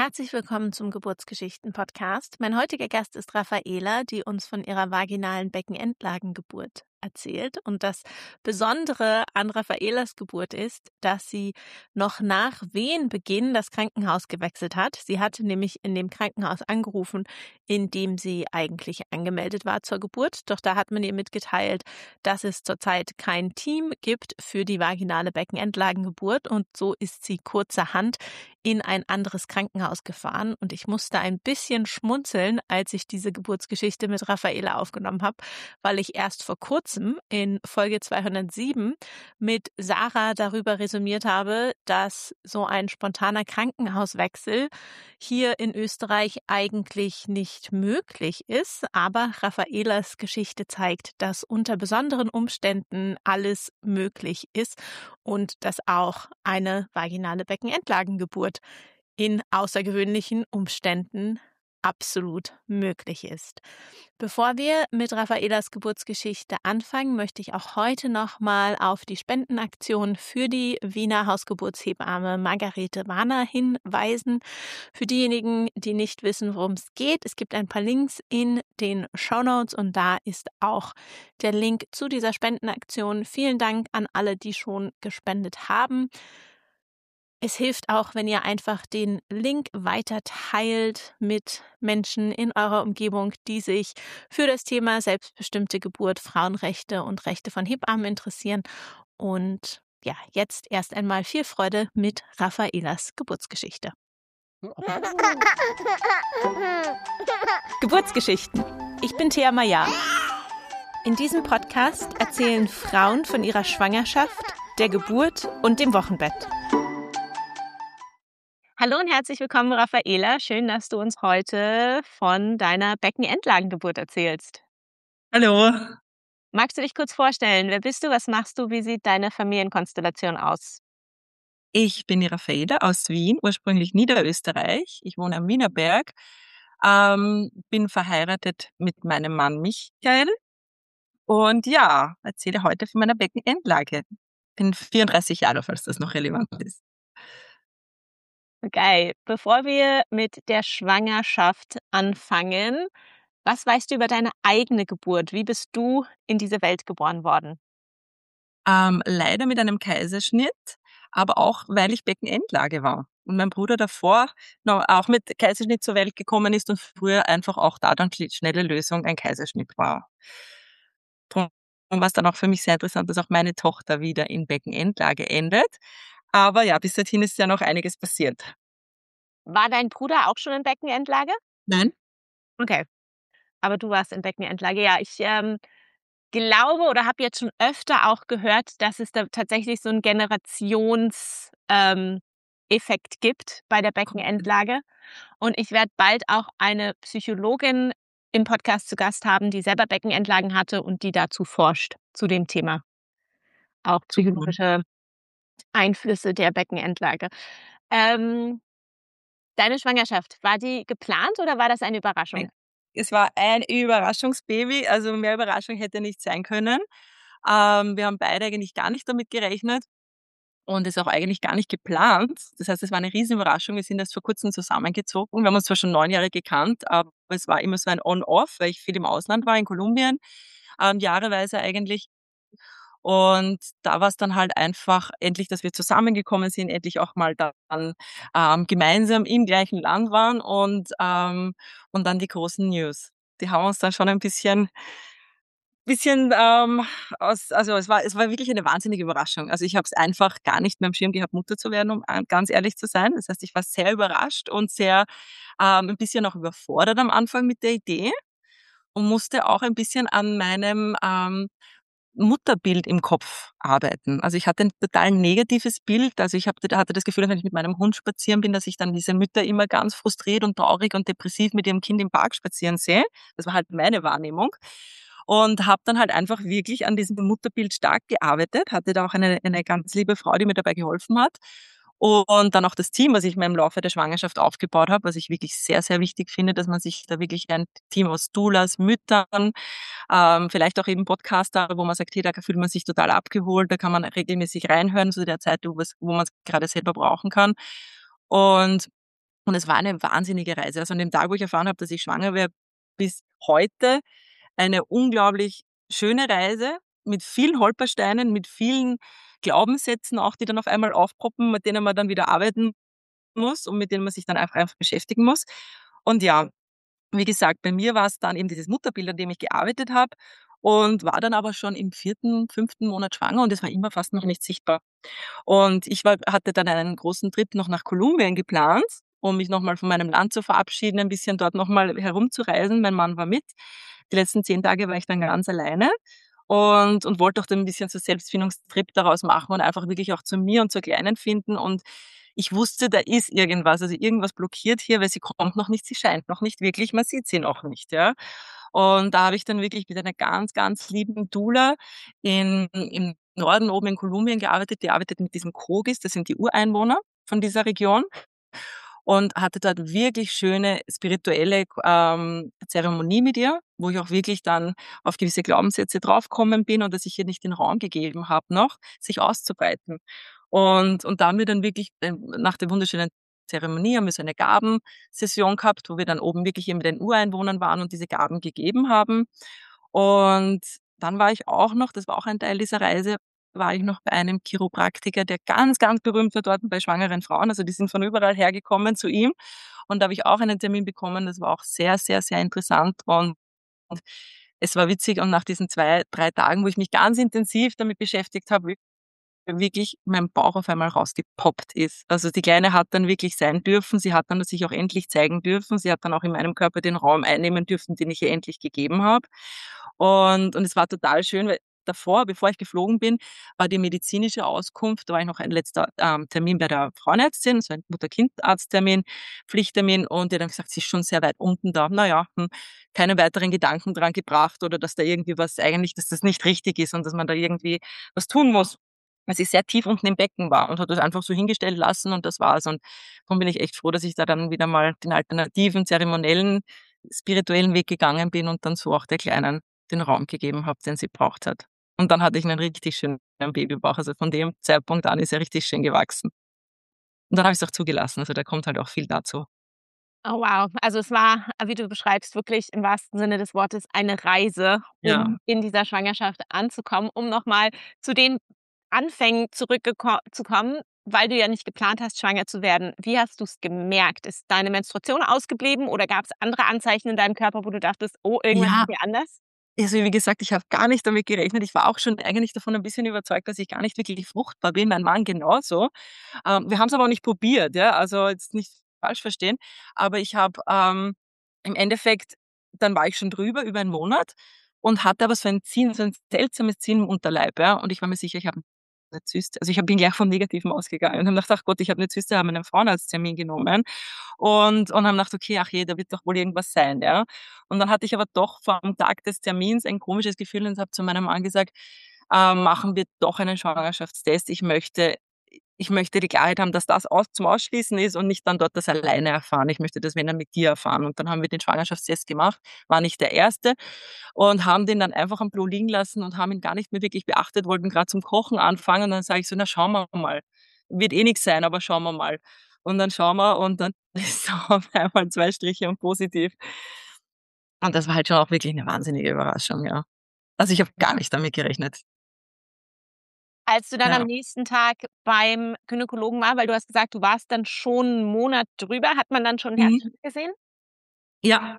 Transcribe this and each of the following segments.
Herzlich willkommen zum Geburtsgeschichten-Podcast. Mein heutiger Gast ist Raffaela, die uns von ihrer vaginalen Beckenendlagengeburt erzählt. Und das Besondere an Raffaelas Geburt ist, dass sie noch nach Wehenbeginn das Krankenhaus gewechselt hat. Sie hatte nämlich in dem Krankenhaus angerufen, in dem sie eigentlich angemeldet war zur Geburt. Doch da hat man ihr mitgeteilt, dass es zurzeit kein Team gibt für die vaginale Beckenendlagengeburt. Und so ist sie kurzerhand in ein anderes Krankenhaus gefahren. Und ich musste ein bisschen schmunzeln, als ich diese Geburtsgeschichte mit Raffaela aufgenommen habe, weil ich erst vor kurzem in Folge 207 mit Sarah darüber resümiert habe, dass so ein spontaner Krankenhauswechsel hier in Österreich eigentlich nicht möglich ist. Aber Raffaelas Geschichte zeigt, dass unter besonderen Umständen alles möglich ist und dass auch eine vaginale Beckenendlagengeburt in außergewöhnlichen Umständen absolut möglich ist. Bevor wir mit Raffaelas Geburtsgeschichte anfangen, möchte ich auch heute nochmal auf die Spendenaktion für die Wiener Hausgeburtshebamme Margarete Warner hinweisen. Für diejenigen, die nicht wissen, worum es geht, es gibt ein paar Links in den Shownotes und da ist auch der Link zu dieser Spendenaktion. Vielen Dank an alle, die schon gespendet haben. Es hilft auch, wenn ihr einfach den Link weiter teilt mit Menschen in eurer Umgebung, die sich für das Thema selbstbestimmte Geburt, Frauenrechte und Rechte von Hebammen interessieren. Und ja, jetzt erst einmal viel Freude mit Raffaelas Geburtsgeschichte. Geburtsgeschichten. Ich bin Thea Maya. In diesem Podcast erzählen Frauen von ihrer Schwangerschaft, der Geburt und dem Wochenbett. Hallo und herzlich willkommen, Raffaela. Schön, dass du uns heute von deiner Beckenendlagengeburt erzählst. Hallo, Magst du dich kurz vorstellen? Wer bist du? Was machst du? Wie sieht deine Familienkonstellation aus? ich bin die Raffaela aus Wien, ursprünglich Niederösterreich. Ich wohne am Wienerberg, bin verheiratet mit meinem Mann Michael und ja, erzähle heute von meiner Beckenendlage. Bin 34 Jahre, falls das noch relevant ist. Geil. Bevor wir mit der Schwangerschaft anfangen, was weißt du über deine eigene Geburt? Wie bist du in diese Welt geboren worden? Leider mit einem Kaiserschnitt, aber auch, weil ich Beckenendlage war. Und mein Bruder davor noch auch mit Kaiserschnitt zur Welt gekommen ist und früher einfach auch da dann schnelle Lösung ein Kaiserschnitt war. Drum war es dann auch für mich sehr interessant, dass auch meine Tochter wieder in Beckenendlage endet. Aber ja, bis dorthin ist ja noch einiges passiert. War dein Bruder auch schon in Beckenendlage? Nein? Okay, aber du warst in Beckenendlage. Ja, ich glaube oder habe jetzt schon öfter auch gehört, dass es da tatsächlich so einen Generations Effekt gibt bei der Beckenendlage. Und ich werde bald auch eine Psychologin im Podcast zu Gast haben, die selber Beckenendlagen hatte und die dazu forscht, zu dem Thema. Auch psychologische Einflüsse der Beckenendlage. Ähm, Deine Schwangerschaft, war die geplant oder war das eine Überraschung? Es war ein Überraschungsbaby, also mehr Überraschung hätte nicht sein können. Wir haben beide eigentlich gar nicht damit gerechnet und es auch eigentlich gar nicht geplant. Das heißt, es war eine Riesenüberraschung. Wir sind erst vor kurzem zusammengezogen. Wir haben uns zwar schon 9 Jahre gekannt, aber es war immer so ein On-Off, weil ich viel im Ausland war, in Kolumbien, jahreweise eigentlich. Und da war es dann halt einfach endlich, dass wir zusammengekommen sind, endlich auch mal dann gemeinsam im gleichen Land waren und dann die großen News. Die haben uns dann schon ein bisschen also es war wirklich eine wahnsinnige Überraschung. Also ich habe es einfach gar nicht mehr im Schirm gehabt, Mutter zu werden, um ganz ehrlich zu sein. Das heißt, ich war sehr überrascht und sehr ein bisschen auch überfordert am Anfang mit der Idee und musste auch ein bisschen an meinem Mutterbild im Kopf arbeiten. Also ich hatte ein total negatives Bild. Also ich hatte das Gefühl, wenn ich mit meinem Hund spazieren bin, dass ich dann diese Mütter immer ganz frustriert und traurig und depressiv mit ihrem Kind im Park spazieren sehe. Das war halt meine Wahrnehmung. Und habe dann halt einfach wirklich an diesem Mutterbild stark gearbeitet, hatte da auch eine ganz liebe Frau, die mir dabei geholfen hat. Und dann auch das Team, was ich mir im Laufe der Schwangerschaft aufgebaut habe, was ich wirklich sehr, sehr wichtig finde, dass man sich da wirklich ein Team aus Doulas, Müttern, vielleicht auch eben Podcaster, wo man sagt, hey, da fühlt man sich total abgeholt, da kann man regelmäßig reinhören zu der Zeit, wo man es gerade selber brauchen kann. Und Und es war eine wahnsinnige Reise. Also an dem Tag, wo ich erfahren habe, dass ich schwanger wäre, bis heute eine unglaublich schöne Reise mit vielen Holpersteinen, mit vielen Glaubenssätzen auch, die dann auf einmal aufpoppen, mit denen man dann wieder arbeiten muss und mit denen man sich dann einfach beschäftigen muss. Und ja, wie gesagt, bei mir war es dann eben dieses Mutterbild, an dem ich gearbeitet habe und war dann aber schon im 4., 5. Monat schwanger und es war immer fast noch nicht sichtbar. Und hatte dann einen großen Trip noch nach Kolumbien geplant, um mich nochmal von meinem Land zu verabschieden, ein bisschen dort nochmal herumzureisen. Mein Mann war mit. Die letzten 10 Tage war ich dann ganz alleine und wollte auch dann ein bisschen so Selbstfindungstrip daraus machen und einfach wirklich auch zu mir und zur Kleinen finden. Und ich wusste, da ist irgendwas, also irgendwas blockiert hier, weil sie kommt noch nicht, sie scheint noch nicht wirklich, man sieht sie noch nicht, ja. Und da habe ich dann wirklich mit einer ganz, ganz lieben Doula im Norden oben in Kolumbien gearbeitet. Die arbeitet mit diesen Kogis, das sind die Ureinwohner von dieser Region und hatte dort wirklich schöne spirituelle Zeremonie mit ihr, wo ich auch wirklich dann auf gewisse Glaubenssätze draufgekommen bin und dass ich ihr nicht den Raum gegeben habe, noch sich auszubreiten. Und da haben wir dann wirklich nach der wunderschönen Zeremonie haben wir so eine Gabensession gehabt, wo wir dann oben wirklich hier mit den Ureinwohnern waren und diese Gaben gegeben haben. Und dann war ich auch noch, das war auch ein Teil dieser Reise, war ich noch bei einem Chiropraktiker, der ganz, ganz berühmt war dort bei schwangeren Frauen. Also die sind von überall hergekommen zu ihm. Und da habe ich auch einen Termin bekommen. Das war auch sehr, sehr, sehr interessant. Und es war witzig. Und nach diesen 2, 3 Tagen, wo ich mich ganz intensiv damit beschäftigt habe, wirklich mein Bauch auf einmal rausgepoppt ist. Also die Kleine hat dann wirklich sein dürfen. Sie hat dann sich auch endlich zeigen dürfen. Sie hat dann auch in meinem Körper den Raum einnehmen dürfen, den ich ihr endlich gegeben habe. Und es war total schön, weil davor, bevor ich geflogen bin, war die medizinische Auskunft, da war ich noch ein letzter Termin bei der Frauenärztin, so ein Mutter-Kind-Arzttermin, Pflichttermin, und die hat dann gesagt, sie ist schon sehr weit unten da. Naja, keine weiteren Gedanken dran gebracht oder dass da irgendwie was eigentlich, dass das nicht richtig ist und dass man da irgendwie was tun muss, weil sie sehr tief unten im Becken war und hat das einfach so hingestellt lassen und das war's. Und darum bin ich echt froh, dass ich da dann wieder mal den alternativen, zeremoniellen, spirituellen Weg gegangen bin und dann so auch der Kleinen den Raum gegeben habe, den sie braucht hat. Und dann hatte ich einen richtig schönen Babybauch. Also von dem Zeitpunkt an ist er richtig schön gewachsen. Und dann habe ich es auch zugelassen. Also da kommt halt auch viel dazu. Oh wow. Also es war, wie du beschreibst, wirklich im wahrsten Sinne des Wortes eine Reise, Ja. um in dieser Schwangerschaft anzukommen, um noch mal zu den Anfängen zu kommen, weil du ja nicht geplant hast, schwanger zu werden. Wie hast du's gemerkt? Ist deine Menstruation ausgeblieben oder gab's andere Anzeichen in deinem Körper, wo du dachtest: „Oh, irgendwas ist Ja, hier anders?“ also wie gesagt, ich habe gar nicht damit gerechnet. Ich war auch schon eigentlich davon ein bisschen überzeugt, dass ich gar nicht wirklich fruchtbar bin, mein Mann genauso. Wir haben's aber auch nicht probiert, ja, also jetzt nicht falsch verstehen. Aber ich habe, im Endeffekt dann war ich schon drüber, über 1 Monat und hatte aber so ein Ziehen, so ein seltsames Ziehen im Unterleib, ja. Und ich war mir sicher, ich habe 'ne Zyste. Also, bin gleich vom Negativen ausgegangen und habe gedacht: „Ach Gott, ich habe 'ne Zyste“, habe einen Frauenarzttermin genommen und habe gedacht: „Okay, ach je, da wird doch wohl irgendwas sein“, ja. Und dann hatte ich aber doch vorm Tag des Termins ein komisches Gefühl und habe zu meinem Mann gesagt: „Machen wir doch einen Schwangerschaftstest. Ich möchte die Klarheit haben, dass das zum Ausschließen ist und nicht dann dort das alleine erfahren. Ich möchte das, wenn dann, mit dir erfahren.“ Und dann haben wir den Schwangerschaftstest gemacht, war nicht der erste und haben den dann einfach am Klo liegen lassen und haben ihn gar nicht mehr wirklich beachtet, wollten grad zum Kochen anfangen und dann sage ich so: „Na, schauen wir mal. Wird eh nix sein, aber schauen wir mal.“ Und dann schauen wir und dann ist auf einmal 2 Striche und positiv. Und das war halt schon auch wirklich 'ne wahnsinnige Überraschung, ja. Also, ich habe gar nicht damit gerechnet. Als du dann am Ja. nächsten Tag beim Gynäkologen war, weil du hast gesagt, du warst dann schon 'n Monat drüber, hat man dann schon 'n Mhm. Herzschritt gesehen? Ja.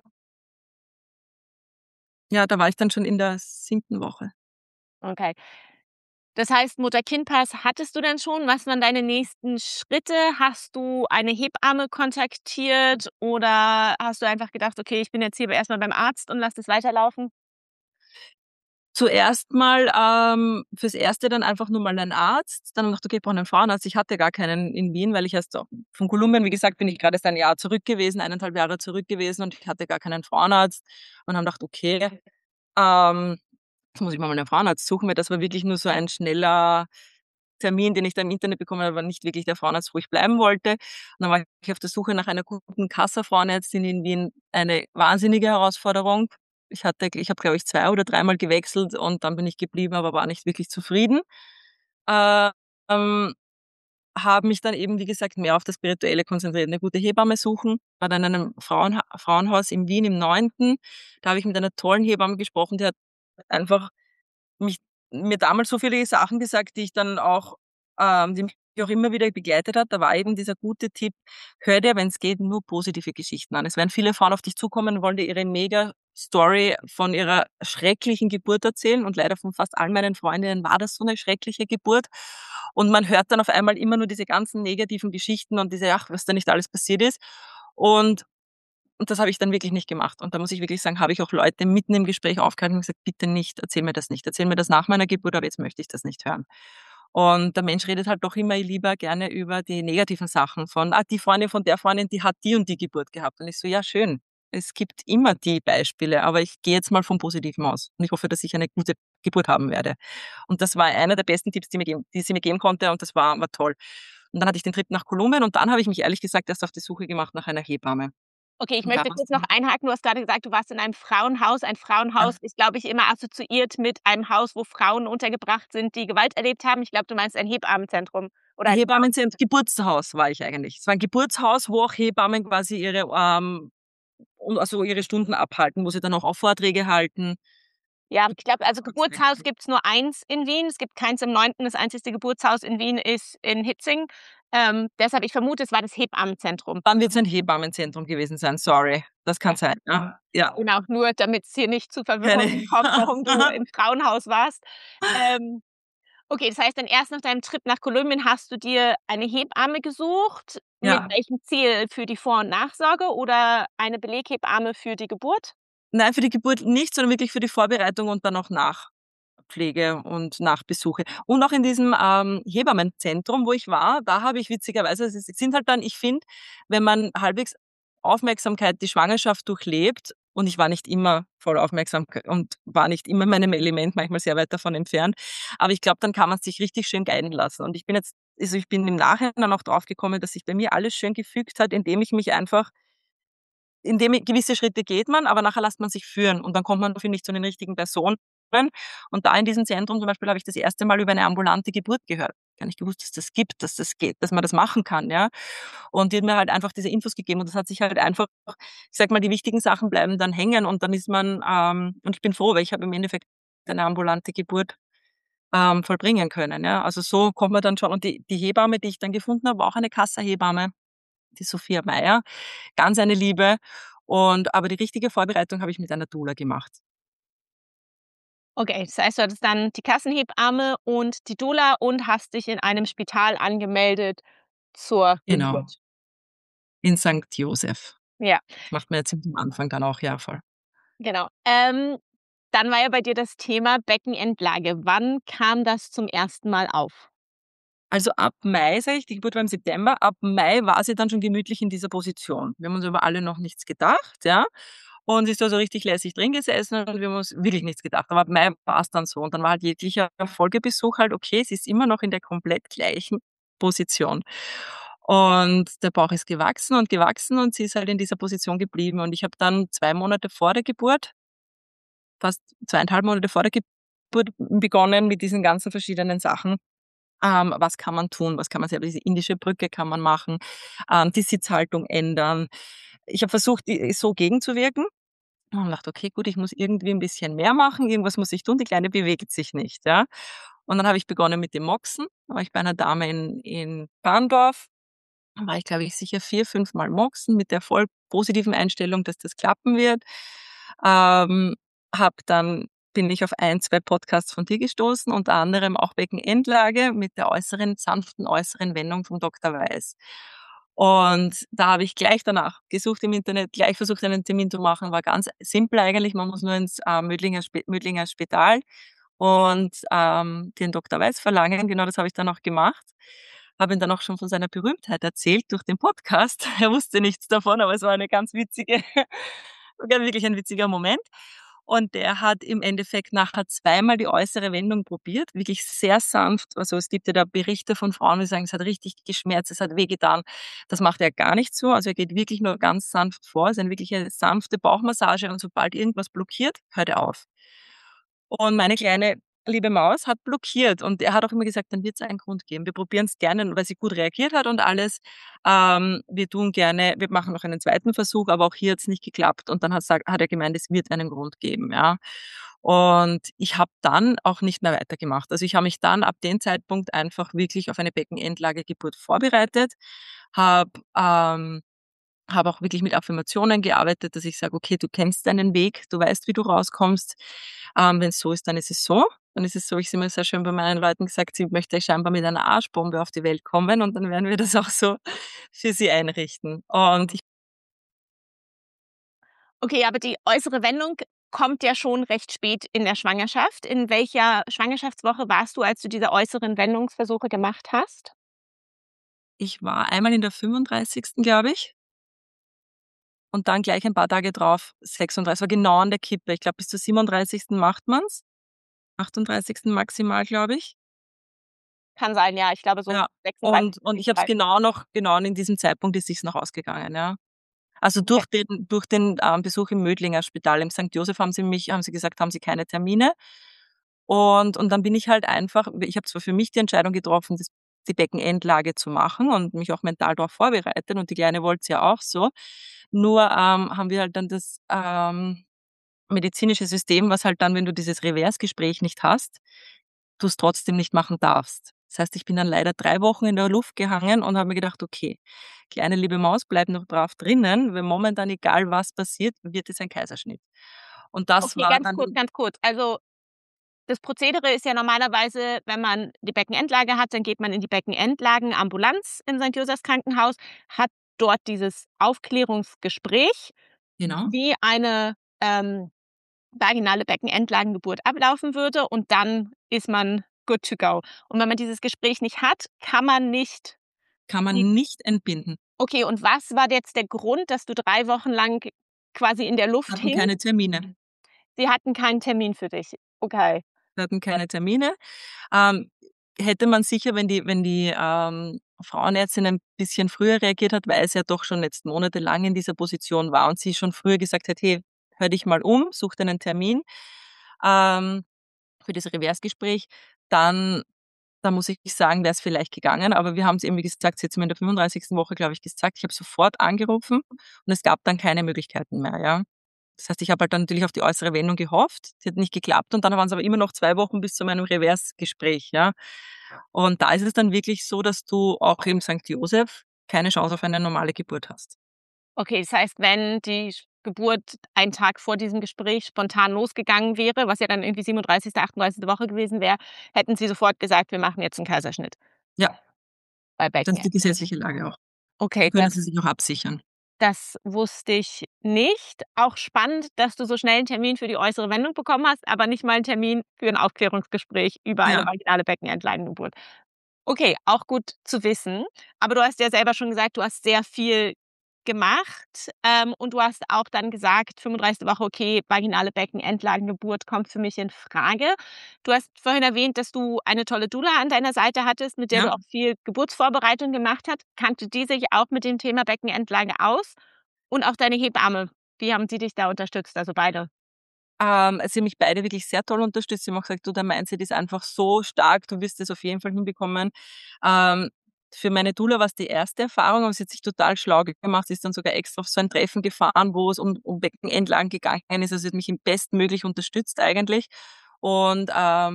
Ja, da war ich dann schon in der 7. Woche. Okay. Das heißt, Mutter-Kind-Pass hattest du dann schon. Was waren deine nächsten Schritte? Hast du eine Hebamme kontaktiert oder hast du einfach gedacht: „Okay, ich bin jetzt hier erst mal beim Arzt und lasse das weiterlaufen?“ Zuerst mal, fürs Erste dann einfach nur mal ein Arzt. Dann habe ich gedacht: „Okay, ich brauche einen Frauenarzt.“ Ich hatte gar keinen in Wien, weil ich erst von Kolumbien, wie gesagt, bin ich grad erst 1 Jahr zurück gewesen, 1,5 Jahre zurück gewesen und ich hatte gar keinen Frauenarzt und habe gedacht: „Okay, jetzt muss ich mir mal 'nen Frauenarzt suchen“, weil das war wirklich nur so ein schneller Termin, den ich da im Internet bekommen habe, war nicht wirklich der Frauenarzt, wo ich bleiben wollte. Und dann war ich auf der Suche nach einer guten Kassa-Frauenärztin in Wien. Eine wahnsinnige Herausforderung. Ich habe, glaube ich, 2 oder dreimal gewechselt und dann bin ich geblieben, aber war nicht wirklich zufrieden. Ähm, habe mich dann eben, wie gesagt, mehr auf das Spirituelle konzentriert. Eine gute Hebamme suchen, war dann in einem Frauenhaus in Wien im 9. Da habe ich mit einer tollen Hebamme gesprochen, die hat einfach mich, mir damals so viele Sachen gesagt, die ich dann auch, die mich auch immer wieder begleitet hat. Da war eben dieser gute Tipp, hör dir, wenn es geht, nur positive Geschichten an. Es werden viele Frauen auf dich zukommen und wollen dir ihre Mega-Story von ihrer schrecklichen Geburt erzählen. Und leider von fast all meinen Freundinnen war das so eine schreckliche Geburt. Und man hört dann auf einmal immer nur diese ganzen negativen Geschichten und diese, ach, was da nicht alles passiert ist. Und das habe ich dann wirklich nicht gemacht. Und da muss ich wirklich sagen, habe ich auch Leute mitten im Gespräch aufgehalten und gesagt, bitte nicht, erzähl mir das nicht. Erzähl mir das nach meiner Geburt, aber jetzt möchte ich das nicht hören. Und der Mensch redet halt doch immer lieber gerne über die negativen Sachen von, die Freundin von der Freundin, die hat die und die Geburt gehabt. Und ich so, ja, schön. Es gibt immer die Beispiele, aber ich gehe jetzt mal vom Positiven aus. Und ich hoffe, dass ich eine gute Geburt haben werde. Und das war einer der besten Tipps, die sie mir geben konnte. Und das war toll. Und dann hatte ich den Trip nach Kolumbien und dann habe ich mich ehrlich gesagt erst auf die Suche gemacht nach einer Hebamme. Okay, ich möchte kurz noch einhaken. Du hast gerade gesagt, du warst in einem Frauenhaus. Ein Frauenhaus ist, glaube ich, immer assoziiert mit einem Haus, wo Frauen untergebracht sind, die Gewalt erlebt haben. Ich glaube, du meinst ein Hebammenzentrum. Oder ein Hebammenzentrum, Geburtshaus war ich eigentlich. Es war ein Geburtshaus, wo auch Hebammen quasi ihre Stunden abhalten, wo sie dann auch Vorträge halten. Ja, ich glaube, also Geburtshaus gibt's nur eins in Wien. Es gibt keins im 9. Das einzige Geburtshaus in Wien ist in Hitzing. Deshalb, ich vermute, es war das Hebammenzentrum. Dann wird es ein Hebammenzentrum gewesen sein, sorry. Das kann sein, ja. Ja. Genau, nur damit es hier nicht zu Verwirrungen kommt, warum du im Frauenhaus warst. Okay, das heißt, dann erst nach deinem Trip nach Kolumbien hast du dir eine Hebamme gesucht. Mit Ja. welchem Ziel? Für die Vor- und Nachsorge oder eine Beleghebamme für die Geburt? Nein, für die Geburt nicht, sondern wirklich für die Vorbereitung und dann auch Nachpflege und Nachbesuche. Und auch in diesem Hebammenzentrum, wo ich war, da habe ich witzigerweise, es sind halt dann, ich finde, wenn man halbwegs Aufmerksamkeit die Schwangerschaft durchlebt, und ich war nicht immer voll aufmerksam und war nicht immer in meinem Element, manchmal sehr weit davon entfernt, aber ich glaube, dann kann man sich richtig schön guiden lassen. Und ich bin im Nachhinein auch drauf gekommen, dass sich bei mir alles schön gefügt hat, indem gewisse Schritte geht man, aber nachher lässt man sich führen und dann kommt man, finde ich, zu den richtigen Personen. Und da in diesem Zentrum zum Beispiel habe ich das erste Mal über eine ambulante Geburt gehört. Gar nicht gewusst, dass das gibt, dass das geht, dass man das machen kann, ja. Und die hat mir halt einfach diese Infos gegeben und das hat sich halt einfach, ich sag mal, die wichtigen Sachen bleiben dann hängen und dann ist man, und ich bin froh, weil ich habe im Endeffekt eine ambulante Geburt vollbringen können, ja. Also so kommt man dann schon. Und die Hebamme, die ich dann gefunden habe, war auch eine Kassahebamme, die Sophia Meyer, ganz eine Liebe. Aber die richtige Vorbereitung habe ich mit einer Doula gemacht. Okay, das heißt, du hattest dann die Kassenhebamme und die Doula und hast dich in einem Spital angemeldet zur Genau, Geburt. in Sankt Joseph. Ja, Das macht man jetzt am Anfang dann auch, ja, voll. genau. Dann war ja bei dir das Thema Beckenendlage. Wann kam das zum ersten Mal auf? Also ab Mai, sage ich, die Geburt war im September, ab Mai war sie dann schon gemütlich in dieser Position. Wir haben uns über alle noch nichts gedacht, ja. Und sie ist da so richtig lässig drin gesessen und wir haben uns wirklich nichts gedacht. Aber ab Mai war es dann so. Und dann war halt jeglicher Folgebesuch halt, okay, sie ist immer noch in der komplett gleichen Position. Und der Bauch ist gewachsen und sie ist halt in dieser Position geblieben. Und ich habe dann 2 Monate vor der Geburt, fast 2,5 Monate vor der Geburt begonnen mit diesen ganzen verschiedenen Sachen. Was kann man tun? Was kann man selber? Diese indische Brücke kann man machen, die Sitzhaltung ändern. Ich habe versucht, so gegenzuwirken. Und habe gedacht, okay, gut, ich muss irgendwie ein bisschen mehr machen, irgendwas muss ich tun, die Kleine bewegt sich nicht, ja. Und dann habe ich begonnen mit dem Moxen. Da war ich bei einer Dame in Barndorf. Da war ich, glaube ich, sicher 4, 5 Mal Moxen mit der voll positiven Einstellung, dass das klappen wird. Ähm, dann bin ich auf 1, 2 Podcasts von dir gestoßen, unter anderem auch Beckenendlage mit der sanften äußeren Wendung vom Dr. Weiß. Und da habe ich gleich danach gesucht im Internet, gleich versucht, einen Termin zu machen. War ganz simpel eigentlich. Man muss nur ins Mödlinger Spital und den Dr. Weiß verlangen. Genau das habe ich dann auch gemacht. Habe ihm dann auch schon von seiner Berühmtheit erzählt durch den Podcast. Er wusste nichts davon, aber es war eine ganz witzige, wirklich ein witziger Moment. Und der hat im Endeffekt nachher 2-mal die äußere Wendung probiert, wirklich sehr sanft. Also es gibt ja da Berichte von Frauen, die sagen, es hat richtig geschmerzt, es hat wehgetan. Das macht er gar nicht so. Also er geht wirklich nur ganz sanft vor. Es ist eine wirkliche sanfte Bauchmassage und sobald irgendwas blockiert, hört er auf. Und meine Kleine liebe Maus hat blockiert und er hat auch immer gesagt, dann wird es einen Grund geben. Wir probieren es gerne, weil sie gut reagiert hat und alles. Wir tun gerne, wir machen noch einen zweiten Versuch, aber auch hier hat es nicht geklappt. Und dann hat er gemeint, es wird einen Grund geben, ja. Und ich habe dann auch nicht mehr weitergemacht. Also ich habe mich dann ab dem Zeitpunkt einfach wirklich auf eine Beckenendlagegeburt vorbereitet, habe habe auch wirklich mit Affirmationen gearbeitet, dass ich sage, okay, du kennst deinen Weg, du weißt, wie du rauskommst. Wenn es so ist, dann ist es so. Dann ist es so, ich sehe immer sehr schön bei meinen Leuten gesagt, sie möchte scheinbar mit einer Arschbombe auf die Welt kommen und dann werden wir das auch so für sie einrichten. Und ich, Okay, aber die äußere Wendung kommt ja schon recht spät in der Schwangerschaft. In welcher Schwangerschaftswoche warst du, als du diese äußeren Wendungsversuche gemacht hast? ich war einmal in der 35., glaube ich, und dann gleich ein paar Tage drauf 36, war genau an der Kippe. Ich glaube, bis zur 37. macht man's, 38. maximal, glaube ich. Kann sein, ja. Ich glaube so Ja. 36, Und ich habe es genau in diesem Zeitpunkt ist sich's noch ausgegangen, ja. Also okay. durch den Besuch im Mödlinger Spital im St. Joseph haben sie gesagt, haben sie keine Termine. Und dann bin ich halt einfach, ich habe zwar für mich die Entscheidung getroffen, die Beckenendlage zu machen und mich auch mental darauf vorbereitet und die Kleine wollte es ja auch so. Nur haben wir halt dann das medizinische System, was halt dann, wenn du dieses Reversgespräch nicht hast, du es trotzdem nicht machen darfst. Das heißt, ich bin dann leider 3 Wochen in der Luft gehangen und habe mir gedacht: „Okay, kleine liebe Maus, bleib noch brav drinnen, weil momentan, egal was passiert, wird es ein Kaiserschnitt.“ Und das Okay, war dann ganz kurz. Also das Prozedere ist ja normalerweise, wenn man die Beckenendlage hat, dann geht man in die Beckenendlagenambulanz im St. Josephs Krankenhaus, hat dort dieses Aufklärungsgespräch, genau, wie eine vaginale Beckenendlagengeburt ablaufen würde und dann ist man good to go. Und wenn man dieses Gespräch nicht hat, kann man nicht kann die man nicht entbinden. okay, und was war jetzt der Grund, dass du 3 Wochen lang quasi in der Luft Hatten hingst? keine Termine. Sie hatten keinen Termin für dich. Okay. Wir hatten keine Termine. Ähm, Hätte man sicher, wenn die Frauenärztin ein bisschen früher reagiert hat, weil es ja doch schon jetzt monatelang in dieser Position war und sie schon früher gesagt hat: „Hey, hör dich mal um, such dir 'nen Termin, ähm, für das Reversgespräch“, dann muss ich sagen, wäre es vielleicht gegangen, aber wir haben's eben, wie gesagt, sie hat's mir in der 35. Woche, glaube ich, gesagt. Ich habe sofort angerufen und es gab dann keine Möglichkeiten mehr, ja. Das heißt, ich habe halt dann natürlich auf die äußere Wendung gehofft. Die hat nicht geklappt und dann waren's aber immer noch 2 Wochen bis zu meinem Reversgespräch, ja. Und da ist es dann wirklich so, dass du auch im St. Joseph keine Chance auf eine normale Geburt hast. Okay, das heißt, wenn die Geburt einen Tag vor diesem Gespräch spontan losgegangen wäre, was ja dann irgendwie 37., 38. Woche gewesen wäre, hätten Sie sofort gesagt: „Wir machen jetzt 'n Kaiserschnitt“ Ja, bei das ist die Beckenendlage. gesetzliche Lage auch. Okay, Dann können sie sich auch absichern. das wusste ich nicht. Auch spannend, dass du so schnell 'n Termin für die äußere Wendung bekommen hast, aber nicht mal 'n Termin für 'n Aufklärungsgespräch über eine Ja. vaginale Beckenendlagengeburt. Okay, auch gut zu wissen. Aber du hast ja selber schon gesagt, du hast sehr viel gemacht, und du hast auch dann gesagt, 35. Woche, okay, vaginale Beckenendlagengeburt kommt für mich in Frage. Du hast vorhin erwähnt, dass du eine tolle Doula an deiner Seite hattest, mit der du Ja. auch viel Geburtsvorbereitung gemacht hast. Kannte die sich auch mit dem Thema Beckenendlage aus? Und auch deine Hebamme, wie haben die dich da unterstützt? Also beide? Sie haben mich beide wirklich sehr toll unterstützt. Sie haben auch gesagt: „Du, dein Mindset ist einfach so stark, du wirst es auf jeden Fall hinbekommen.“ Ähm, für meine Doula war's die erste Erfahrung, aber sie hat sich total schlau gemacht. Sie ist dann sogar extra auf so ein Treffen gefahren, wo es um Beckenendlagen gegangen ist. Also, sie hat mich im bestmöglich unterstützt eigentlich. Und,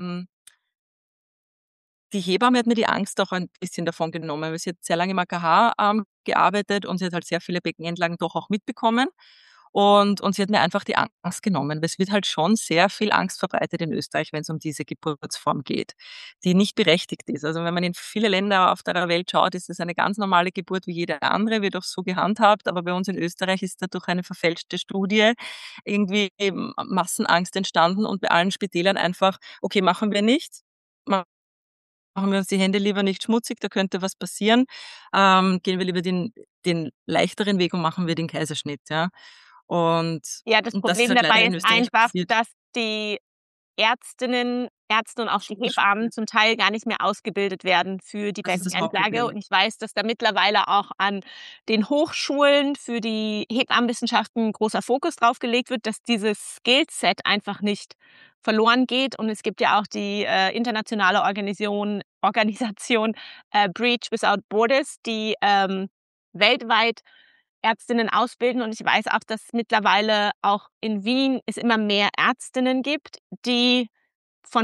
die Hebamme hat mir die Angst auch ein bisschen davon genommen, weil sie hat sehr lange im AKH, gearbeitet und sie hat halt sehr viele Beckenendlagen doch auch mitbekommen. Und sie hat mir einfach die Angst genommen, weil es wird halt schon sehr viel Angst verbreitet in Österreich, wenn es um diese Geburtsform geht, die nicht berechtigt ist. Also, wenn man in viele Länder auf der Welt schaut, ist es eine ganz normale Geburt wie jede andere, wird auch so gehandhabt, aber bei uns in Österreich ist da durch eine verfälschte Studie irgendwie eben Massenangst entstanden und bei allen Spitälern einfach: „Okay, machen wir nicht. Machen wir uns die Hände lieber nicht schmutzig, da könnte was passieren. Gehen wir lieber den leichteren Weg und machen wir den Kaiserschnitt, ja. Und Ja, das das ist Problem halt leider dabei in ist Österreich einfach, passiert. dass die Ärzte und auch die Hebammen zum Teil gar nicht mehr ausgebildet werden für die Das ist das Beckenendlage. Hauptproblem. Und ich weiß, dass da mittlerweile auch an den Hochschulen für die Hebammenwissenschaften großer Fokus drauf gelegt wird, dass dieses Skillset einfach nicht verloren geht. Und es gibt ja auch die internationale Organisation Breach Without Borders, die weltweit Ärztinnen ausbilden. Und ich weiß auch, dass mittlerweile auch in Wien es immer mehr Ärztinnen gibt, die von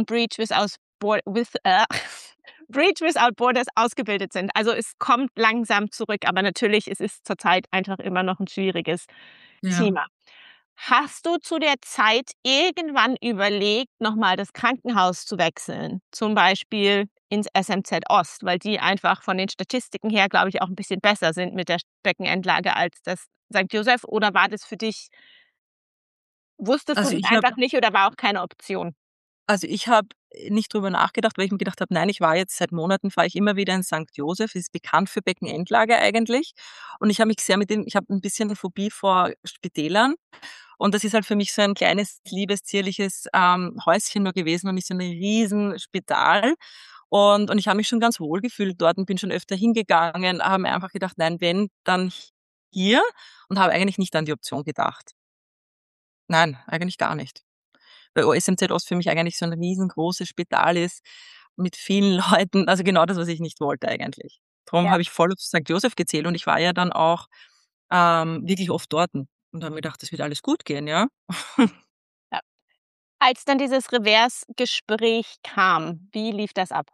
Breach Without Borders ausgebildet sind. Also es kommt langsam zurück, aber natürlich es ist zurzeit einfach immer noch ein schwieriges Ja. Thema. Hast du zu der Zeit irgendwann überlegt, nochmal das Krankenhaus zu wechseln? Zum Beispiel ins SMZ Ost, weil die einfach von den Statistiken her, glaube ich, auch ein bisschen besser sind mit der Beckenendlage als das St. Joseph? Oder war das für dich, wusstest du Also das ich habe einfach nicht oder war auch keine Option? Also ich habe nicht drüber nachgedacht, weil ich mir gedacht habe, nein, ich war jetzt seit Monaten, fahre ich immer wieder in St. Joseph, ist bekannt für Beckenendlage eigentlich. Und ich habe mich sehr ich habe ein bisschen eine Phobie vor Spitälern. Und das ist halt für mich so ein kleines, liebes, zierliches Häuschen nur gewesen und nicht so ein riesen Spital. Und ich habe mich schon ganz wohl gefühlt dort und bin schon öfter hingegangen, habe mir einfach gedacht, nein, wenn, dann hier, und habe eigentlich nicht an die Option gedacht. Nein, eigentlich gar nicht. Weil OSMZ Ost für mich eigentlich so ein riesengroßes Spital ist mit vielen Leuten, also genau das, was ich nicht wollte eigentlich. Darum Ja. habe ich voll auf St. Joseph gezählt und ich war ja dann auch wirklich oft dort und habe mir gedacht, das wird alles gut gehen, ja. Ja. Als dann dieses Reversgespräch kam, wie lief das ab?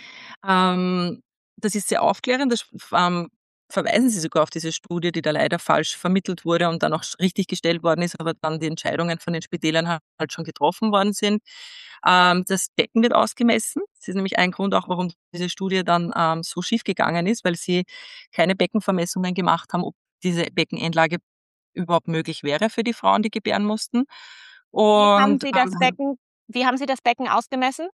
Ähm, Das ist sehr aufklärend. Das verweisen Sie sogar auf diese Studie, die da leider falsch vermittelt wurde und dann auch richtig gestellt worden ist, aber dann die Entscheidungen von den Spitälern halt schon getroffen worden sind. Das Becken wird ausgemessen. Das ist nämlich ein Grund auch, warum diese Studie dann so schief gegangen ist, weil sie keine Beckenvermessungen gemacht haben, ob diese Beckenendlage überhaupt möglich wäre für die Frauen, die gebären mussten. Wie haben Und Sie das Becken wie haben Sie das Becken ausgemessen?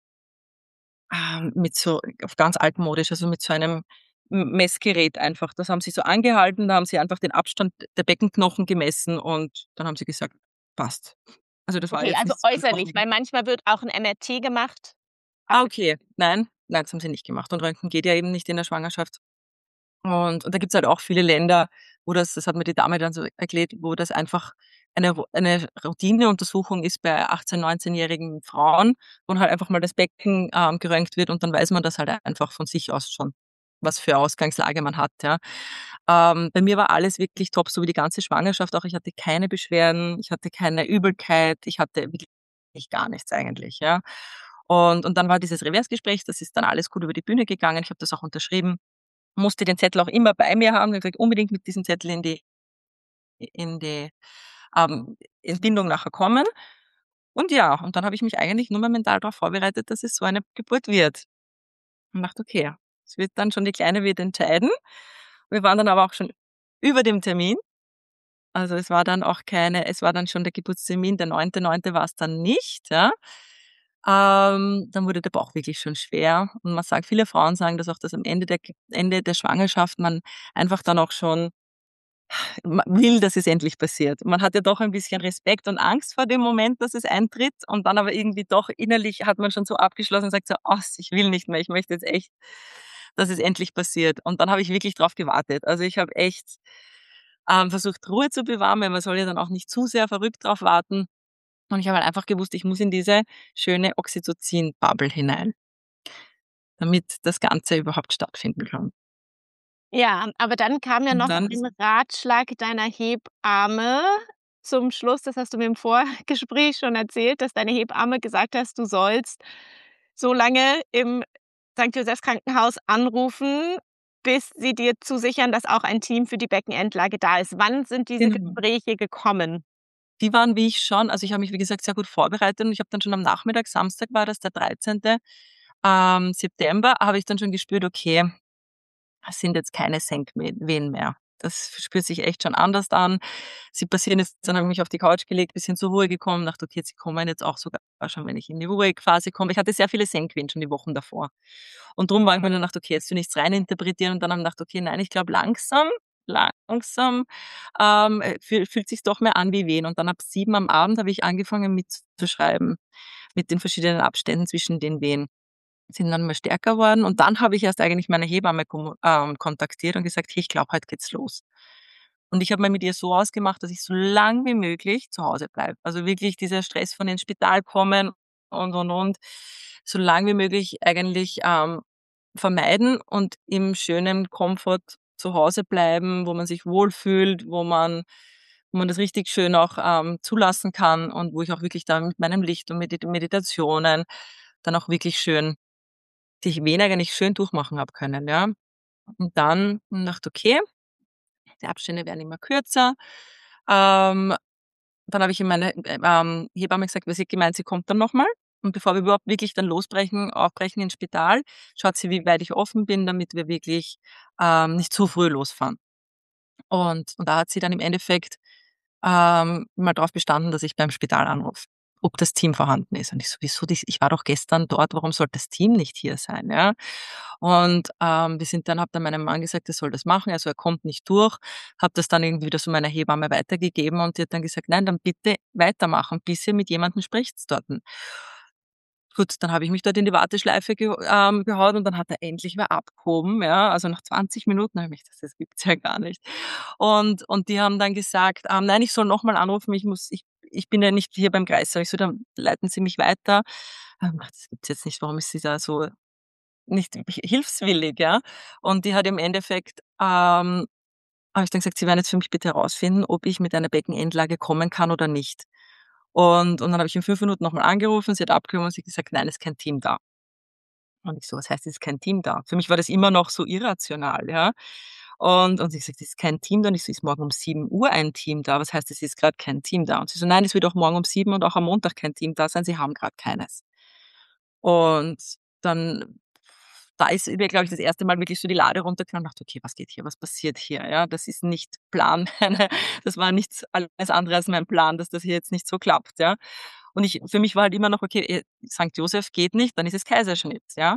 mit so auf ganz altmodisch, also mit so einem Messgerät einfach. Das haben sie so angehalten, da haben sie einfach den Abstand der Beckenknochen gemessen und dann haben sie gesagt: „Passt." Also, das war Okay, jetzt also nicht so ganz äußerlich, weil aufregend. manchmal wird auch 'n MRT gemacht. Ah, okay. Nein, nein, das haben sie nicht gemacht und Röntgen geht ja eben nicht in der Schwangerschaft. Und da gibt's halt auch viele Länder, wo das hat mir die Dame dann so erklärt, wo das einfach eine Routineuntersuchung ist bei 18-, 19-jährigen Frauen, wo halt einfach mal das Becken, geröntgt wird und dann weiß man das halt einfach von sich aus schon, was für Ausgangslage man hat, ja. Bei mir war alles wirklich top, so wie die ganze Schwangerschaft auch. Ich hatte keine Beschwerden, ich hatte keine Übelkeit, ich hatte wirklich gar nichts eigentlich, ja. Und dann war dieses Reversgespräch, das ist dann alles gut über die Bühne gegangen. Ich habe das auch unterschrieben, musste den Zettel auch immer bei mir haben. Ich habe gesagt, unbedingt mit diesem Zettel in die Entbindung nachher kommen. Und ja, und dann habe ich mich eigentlich nur mehr mental darauf vorbereitet, dass es so eine Geburt wird. Und dachte: „Okay, es wird dann schon die Kleine wird entscheiden." Wir waren dann aber auch schon über dem Termin. Also, es war dann schon der Geburtstermin, der 9.9. war es dann nicht, ja. Dann wurde der Bauch wirklich schon schwer und man sagt viele Frauen sagen das auch, dass am Ende der Schwangerschaft man einfach dann auch schon will, dass es endlich passiert. Man hat ja doch ein bisschen Respekt und Angst vor dem Moment, dass es eintritt und dann aber irgendwie doch innerlich hat man schon so abgeschlossen und sagt so: „Oh, ich will nicht mehr. Ich möchte jetzt echt, dass es endlich passiert." Und dann habe ich wirklich drauf gewartet. Also, ich habe echt, versucht, Ruhe zu bewahren, weil man soll ja dann auch nicht zu sehr verrückt drauf warten. Und ich habe halt einfach gewusst, ich muss in diese schöne Oxytocin-Bubble hinein, damit das Ganze überhaupt stattfinden kann. Ja, aber dann kam ja Und noch dann ein Ratschlag deiner Hebamme zum Schluss. Das hast du mir im Vorgespräch schon erzählt, dass deine Hebamme gesagt hast, du sollst so lange im St. Josephs Krankenhaus anrufen, bis sie dir zusichern, dass auch ein Team für die Beckenendlage da ist. Wann sind diese genau. Gespräche gekommen? Die waren wie ich schon, also ich habe mich, wie gesagt, sehr gut vorbereitet und ich habe dann schon am Nachmittag, Samstag war das, der 13. September, habe ich dann schon gespürt, okay, es sind jetzt keine Senkwehen mehr. Das spürt sich echt schon anders an. Sie passieren jetzt, dann habe ich mich auf die Couch gelegt, bisschen zur Ruhe gekommen, dachte, okay, sie kommen jetzt auch sogar schon, wenn ich in die Ruhephase komme. Ich hatte sehr viele Senkwehen schon die Wochen davor. Und drum war ich mir dann gedacht, okay, jetzt will nichts reininterpretieren und dann habe ich gedacht, okay, nein, ich glaube langsam, fühlt sich doch mehr an wie Wehen. Und dann ab 7 am Abend habe ich angefangen mitzuschreiben mit den verschiedenen Abständen zwischen den Wehen. Sind dann mal stärker worden und dann habe ich erst eigentlich meine Hebamme kontaktiert und gesagt: „Hey, ich glaube, heute geht's los." Und ich habe mir mit ihr so ausgemacht, dass ich so lang wie möglich zu Hause bleibe. Also wirklich dieser Stress von ins Spital kommen und. So lang wie möglich eigentlich vermeiden und im schönen Komfort zu Hause bleiben, wo man sich wohlfühlt, wo man das richtig schön auch zulassen kann und wo ich auch wirklich dann mit meinem Licht und Meditationen dann auch wirklich schön die Wehen eigentlich schön durchmachen habe können, ja. Und dann dachte okay, die Abstände werden immer kürzer. Ähm, Dann habe ich in meine Hebamme gesagt, weil sie hat gemeint, sie kommt dann noch mal. Und bevor wir überhaupt wirklich dann aufbrechen ins Spital, schaut sie, wie weit ich offen bin, damit wir wirklich nicht zu früh losfahren. Und da hat sie dann im Endeffekt mal drauf bestanden, dass ich beim Spital anrufe, ob das Team vorhanden ist. Und ich so: „Wieso? Ich war doch gestern dort, warum sollte das Team nicht hier sein?“ Ja? Und wir sind dann habe dann meinem Mann gesagt, er soll das machen. Also, er kommt nicht durch, habe das dann irgendwie wieder so meiner Hebamme weitergegeben und die hat dann gesagt: „Nein, dann bitte weitermachen, bis ihr mit jemandem spricht dorten.“ Gut, dann habe ich mich dort in die Warteschleife gehauen und dann hat er endlich wer abgehoben, ja, also nach 20 Minuten habe ich gedacht: „Das gibt's ja gar nicht.“ Und die haben dann gesagt, „Nein, ich soll noch mal anrufen, ich bin ja nicht hier beim Kreißsaal.“ Ich so: „Dann leiten Sie mich weiter.“ Das gibt's jetzt nicht, warum ist sie da so nicht hilfswillig, ja? Und die hat im Endeffekt, habe ich dann gesagt: „Sie werden jetzt für mich bitte herausfinden, ob ich mit einer Beckenendlage kommen kann oder nicht.“ Und dann habe ich in 5 Minuten noch mal angerufen, sie hat abgehoben und sie hat gesagt: „Nein, ist kein Team da.“ Und ich so: „Was heißt, es ist kein Team da?“ Für mich war das immer noch so irrational, ja. Und sie hat gesagt: „Es ist kein Team da.“ Und ich so: „Ist morgen um 7 Uhr ein Team da? Was heißt, es ist grad kein Team da?“ Und sie so: „Nein, es wird auch morgen um 7 und auch am Montag kein Team da sein. Sie haben grad keines.“ Und dann da ist mir, glaube ich, das erste Mal wirklich so die Lade runtergegangen und dachte: „Okay, was geht hier? Was passiert hier?“ Ja, das ist nicht Plan. Das war nichts alles andere als mein Plan, dass das hier jetzt nicht so klappt, ja. Und für mich war halt immer noch: „Okay, Sankt Joseph geht nicht, dann ist es Kaiserschnitt“, ja.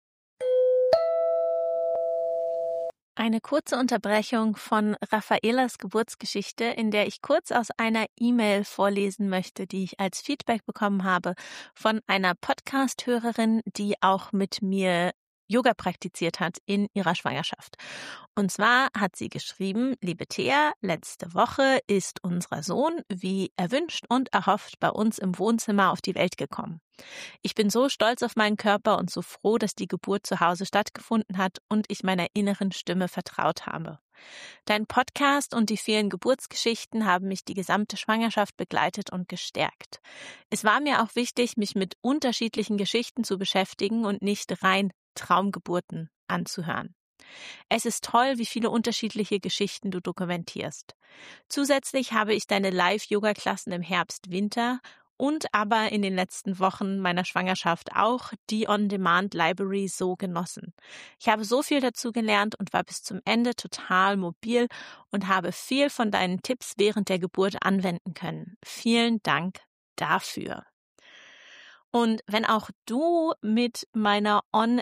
Eine kurze Unterbrechung von Raffaelas Geburtsgeschichte, in der ich kurz aus einer E-Mail vorlesen möchte, die ich als Feedback bekommen habe von einer Podcast-Hörerin, die auch mit mir Yoga praktiziert hat in ihrer Schwangerschaft. Und zwar hat sie geschrieben: Liebe Thea, letzte Woche ist unser Sohn, wie erwünscht und erhofft, bei uns im Wohnzimmer auf die Welt gekommen. Ich bin so stolz auf meinen Körper und so froh, dass die Geburt zu Hause stattgefunden hat und ich meiner inneren Stimme vertraut habe. Dein Podcast und die vielen Geburtsgeschichten haben mich die gesamte Schwangerschaft begleitet und gestärkt. Es war mir auch wichtig, mich mit unterschiedlichen Geschichten zu beschäftigen und nicht rein Traumgeburten anzuhören. Es ist toll, wie viele unterschiedliche Geschichten du dokumentierst. Zusätzlich habe ich deine Live-Yoga-Klassen im Herbst, Winter und aber in den letzten Wochen meiner Schwangerschaft auch die On-Demand-Library so genossen. Ich habe so viel dazu gelernt und war bis zum Ende total mobil und habe viel von deinen Tipps während der Geburt anwenden können. Vielen Dank dafür. Und wenn auch du mit meiner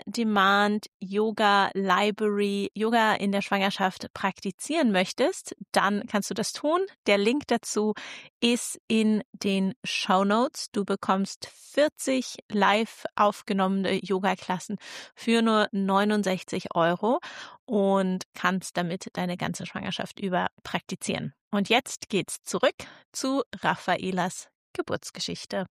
On-Demand-Yoga-Library Yoga in der Schwangerschaft praktizieren möchtest, dann kannst du das tun. Der Link dazu ist in den Shownotes. Du bekommst 40 live aufgenommene Yoga-Klassen für nur 69 € und kannst damit deine ganze Schwangerschaft über praktizieren. Und jetzt geht's zurück zu Raffaelas Geburtsgeschichte.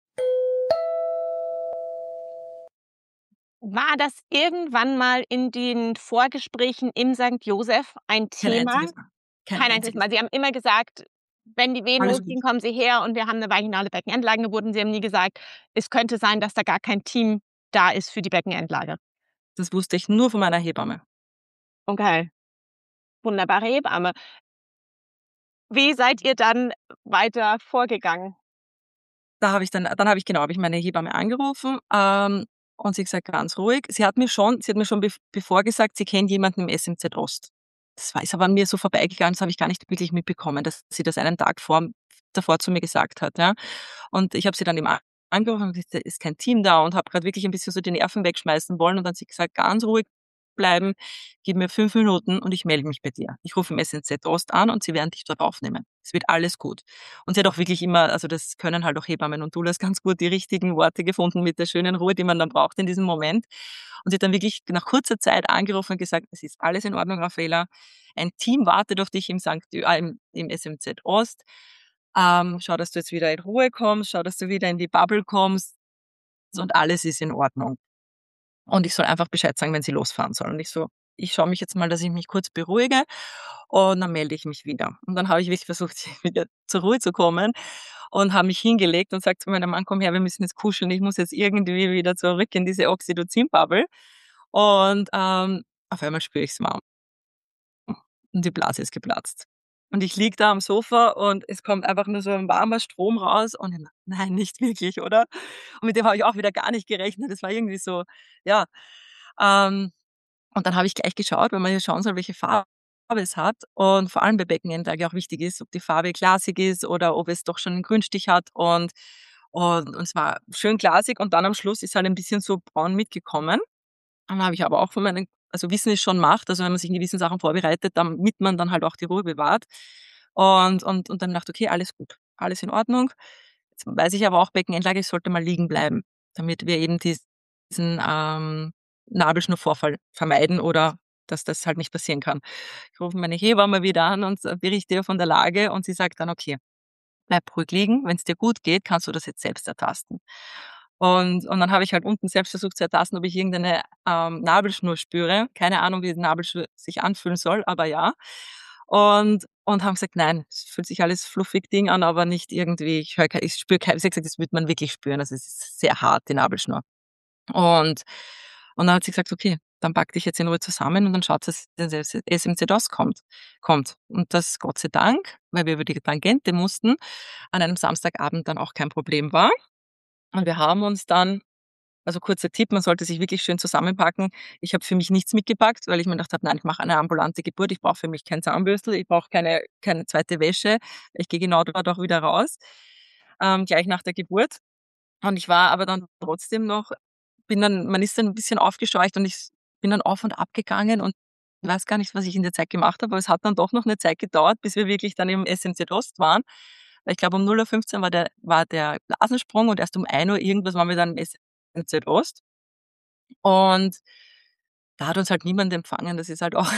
War das irgendwann mal in den Vorgesprächen im St. Joseph ein Kein Thema? einziges Mal. Kein Kein einziges einziges Mal. Mal. Sie haben immer gesagt, wenn die Wehen Alles gut. losgehen, kommen Sie her und wir haben eine vaginale Beckenendlagengeburt. Und Sie haben nie gesagt, es könnte sein, dass da gar kein Team da ist für die Beckenendlage. Das wusste ich nur von meiner Hebamme. Okay, wunderbare Hebamme. Wie seid ihr dann weiter vorgegangen? Da habe ich meine Hebamme angerufen, und sie gesagt: „Ganz ruhig.“ Sie hat mir schon bevor gesagt, sie kennt jemanden im SMZ Ost. Ist aber an mir so vorbeigegangen, das habe ich gar nicht wirklich mitbekommen, dass sie das einen Tag davor zu mir gesagt hat, ja. Und ich habe sie dann eben angerufen und gesagt: „Da ist kein Team da“, und habe grad wirklich ein bisschen so die Nerven wegschmeißen wollen, und dann hat sie gesagt: „Ganz ruhig bleiben, gib mir 5 Minuten und ich melde mich bei dir. Ich rufe im SNZ Ost an und sie werden dich dort aufnehmen. Es wird alles gut.“ Und sie hat auch wirklich immer, also das können halt auch Hebammen und Doulas ganz gut, die richtigen Worte gefunden mit der schönen Ruhe, die man dann braucht in diesem Moment. Und sie hat dann wirklich nach kurzer Zeit angerufen und gesagt: „Es ist alles in Ordnung, Raffaela. Ein Team wartet auf dich im SMZ Ost. Schau, dass du jetzt wieder in Ruhe kommst, schau, dass du wieder in die Bubble kommst. und alles ist in Ordnung. Und ich soll einfach Bescheid sagen, wenn sie losfahren soll. Und ich schaue mich jetzt mal, dass ich mich kurz beruhige und dann melde ich mich wieder. Und dann habe ich wirklich versucht, wieder zur Ruhe zu kommen und habe mich hingelegt und sagt zu meinem Mann: „Komm her, wir müssen jetzt kuscheln. Ich muss jetzt irgendwie wieder zurück in diese Oxytocin-Bubble.“ Und, auf einmal spüre ich's warm und die Blase ist geplatzt. Und ich liege da am Sofa und es kommt einfach nur so ein warmer Strom raus und ich: „Nein, nicht wirklich, oder?“ Und mit dem habe ich auch wieder gar nicht gerechnet. Das war irgendwie so, ja, ähm und dann habe ich gleich geschaut, weil man ja schauen soll, welche Farbe es hat und vor allem bei Beckenendlage auch wichtig ist, ob die Farbe glasig ist oder ob es doch schon 'n Grünstich hat und es war schön glasig und dann am Schluss ist halt ein bisschen so braun mitgekommen. Dann habe ich aber auch von meinen, also Wissen ist schon Macht, also wenn man sich in gewissen Sachen vorbereitet, damit man dann halt auch die Ruhe bewahrt. Und dann dachte: „Okay, alles gut, alles in Ordnung.“ Jetzt weiß ich aber auch, Beckenendlage sollte mal liegen bleiben, damit wir eben diesen, Nabelschnurvorfall vermeiden oder dass das halt nicht passieren kann. Ich rufe meine Hebamme wieder an und berichte ihr von der Lage und sie sagt dann: „Okay, bleib ruhig liegen. Wenn es dir gut geht, kannst du das jetzt selbst ertasten.“ Und dann habe ich halt unten selbst versucht zu ertasten, ob ich irgendeine, Nabelschnur spüre. Keine Ahnung, wie die Nabelschnur sich anfühlen soll, aber ja. Und haben gesagt: „Nein, es fühlt sich alles fluffig Ding an, aber nicht irgendwie, ich spüre kei“, sie hat gesagt: „Das wird man wirklich spüren. Also, es ist sehr hart, die Nabelschnur.“ Und und dann hat sie gesagt: „Okay, dann pack dich jetzt in Ruhe zusammen und dann schaut, dass das SMZ kommt.“ Und das Gott sei Dank, weil wir über die Tangente mussten, an einem Samstagabend dann auch kein Problem war. Und wir haben uns dann, also kurzer Tipp, man sollte sich wirklich schön zusammenpacken. Ich habe für mich nichts mitgepackt, weil ich mir gedacht habe: „Nein, ich mache eine ambulante Geburt. Ich brauche für mich kein Zahnbürstel, ich brauche keine zweite Wäsche. Ich gehe genau dort auch wieder raus, gleich nach der Geburt.“ Und ich war aber dann trotzdem noch, man ist dann 'n bisschen aufgescheucht und ich bin dann auf und ab gegangen und weiß gar nicht, was ich in der Zeit gemacht habe, aber es hat dann doch noch 'ne Zeit gedauert, bis wir wirklich dann im SMZ Ost waren. Weil ich glaube, um 0:15 war der Blasensprung und erst um 1 Uhr irgendwas waren wir dann im SMZ Ost. Und da hat uns halt niemand empfangen. Das ist halt auch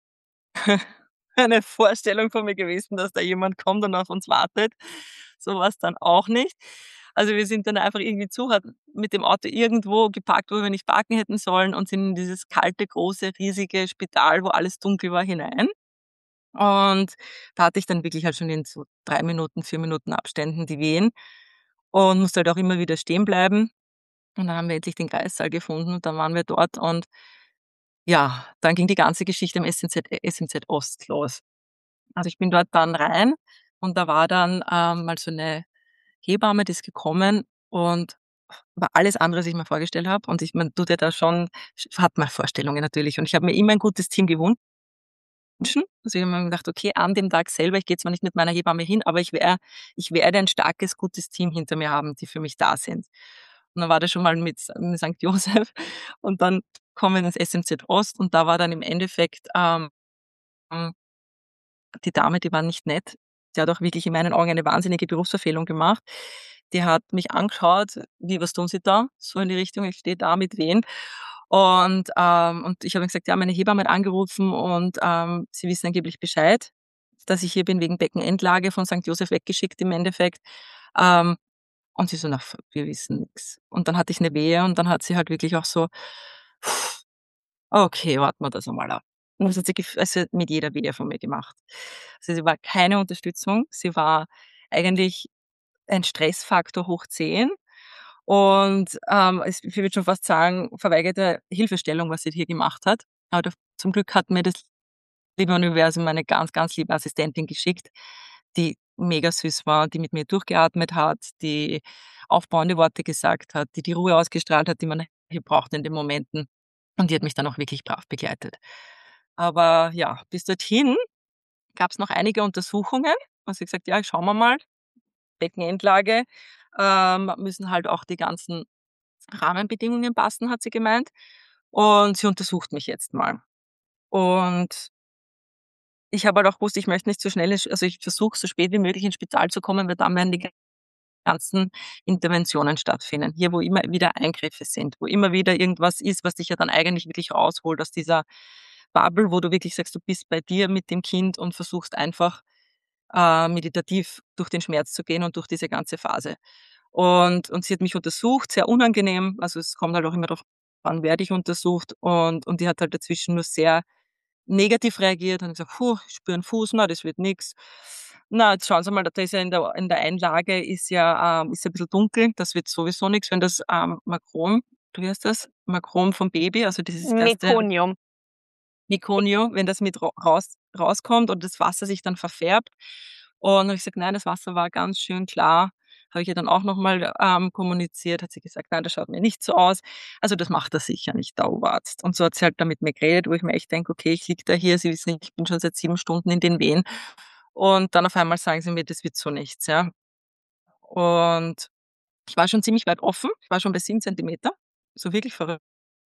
eine Vorstellung von mir gewesen, dass da jemand kommt und auf uns wartet. So war's dann auch nicht. Also, wir sind dann einfach irgendwie mit dem Auto irgendwo geparkt, wo wir nicht parken hätten sollen und sind in dieses kalte, große, riesige Spital, wo alles dunkel war, hinein. Und da hatte ich dann wirklich halt schon in so 3 Minuten, 4 Minuten Abständen die Wehen und musste halt auch immer wieder stehen bleiben. Und dann haben wir endlich den Kreissaal gefunden und dann waren wir dort und ja, dann ging die ganze Geschichte im SMZ Ost los. Also, ich bin dort dann rein und da war dann, mal so 'ne Hebamme, die ist gekommen und war alles andere, als ich mir vorgestellt habe. Und man tut ja da schon, hat man Vorstellungen natürlich. Und ich habe mir immer ein gutes Team gewünscht. Also, ich habe mir gedacht: „Okay, an dem Tag selber, ich gehe zwar nicht mit meiner Hebamme hin, aber ich werde ein starkes, gutes Team hinter mir haben, die für mich da sind.“ Und dann war das schon mal mit Sankt Joseph und dann kommen wir ins SMZ Ost und da war dann im Endeffekt, die Dame, die war nicht nett. Die hat auch wirklich in meinen Augen eine wahnsinnige Berufsverfehlung gemacht. Die hat mich angeschaut: „Wie, was tun Sie da?“ So in die Richtung, ich stehe da mit Wehen. Und ich habe gesagt: „Ja, meine Hebamme hat angerufen und, sie wissen angeblich Bescheid, dass ich hier bin wegen Beckenendlage, von Sankt Joseph weggeschickt im Endeffekt.“ Ähm, und sie so: „Na, wir wissen nix.“ Und dann hatte ich 'ne Wehe und dann hat sie halt wirklich auch so: „Okay, warten wir das einmal ab.“ Und das hat sie mit jeder Wehe von mir gemacht. Also, sie war keine Unterstützung. Sie war eigentlich ein Stressfaktor hoch 10 und, ich würde schon fast sagen, verweigerte Hilfestellung, was sie hier gemacht hat. Aber zum Glück hat mir das liebe Universum eine ganz, ganz liebe Assistentin geschickt, die mega süß war, die mit mir durchgeatmet hat, die aufbauende Worte gesagt hat, die Ruhe ausgestrahlt hat, die man hier braucht in den Momenten. Und die hat mich dann auch wirklich brav begleitet. Aber ja, bis dorthin gab es noch einige Untersuchungen. Also, ich gesagt: „Ja, schauen wir mal, Beckenendlage, müssen halt auch die ganzen Rahmenbedingungen passen“, hat sie gemeint. Und sie untersucht mich jetzt mal. Und ich habe halt auch gewusst, ich möchte nicht so schnell also, ich versuche so spät wie möglich ins Spital zu kommen, weil dann werden die ganzen Interventionen stattfinden. Hier, wo immer wieder Eingriffe sind, wo immer wieder irgendwas ist, was dich ja dann eigentlich wirklich rausholt aus dieser Bubble, wo du wirklich sagst, du bist bei dir mit dem Kind und versuchst einfach, meditativ durch den Schmerz zu gehen und durch diese ganze Phase. Und sie hat mich untersucht, sehr unangenehm. Also es kommt halt auch immer darauf an, wer dich untersucht. Und die hat halt dazwischen nur sehr negativ reagiert und gesagt, ich spüre einen Fuß, na, das wird nix. Na, jetzt schauen Sie mal, da ist ja in der Einlage ist ja ein bisschen dunkel, das wird sowieso nix, wenn das Makron, wie heißt das? Makron vom Baby, also dieses erste Mekonium. Mekonio, wenn das mit rauskommt und das Wasser sich dann verfärbt. Und dann habe ich gesagt, nein, das Wasser war ganz schön klar. Habe ich ihr dann auch nochmal kommuniziert, hat sie gesagt, nein, das schaut mir nicht so aus. Also das macht er sicher nicht, der Oberarzt. Und so hat sie halt damit mir geredet, wo ich mir echt denke, okay, ich liege da hier, Sie wissen, ich bin schon seit 7 Stunden in den Wehen. Und dann auf einmal sagen sie mir, das wird so nichts, ja. Und ich war schon ziemlich weit offen, ich war schon bei 7 Zentimeter, so wirklich verrückt.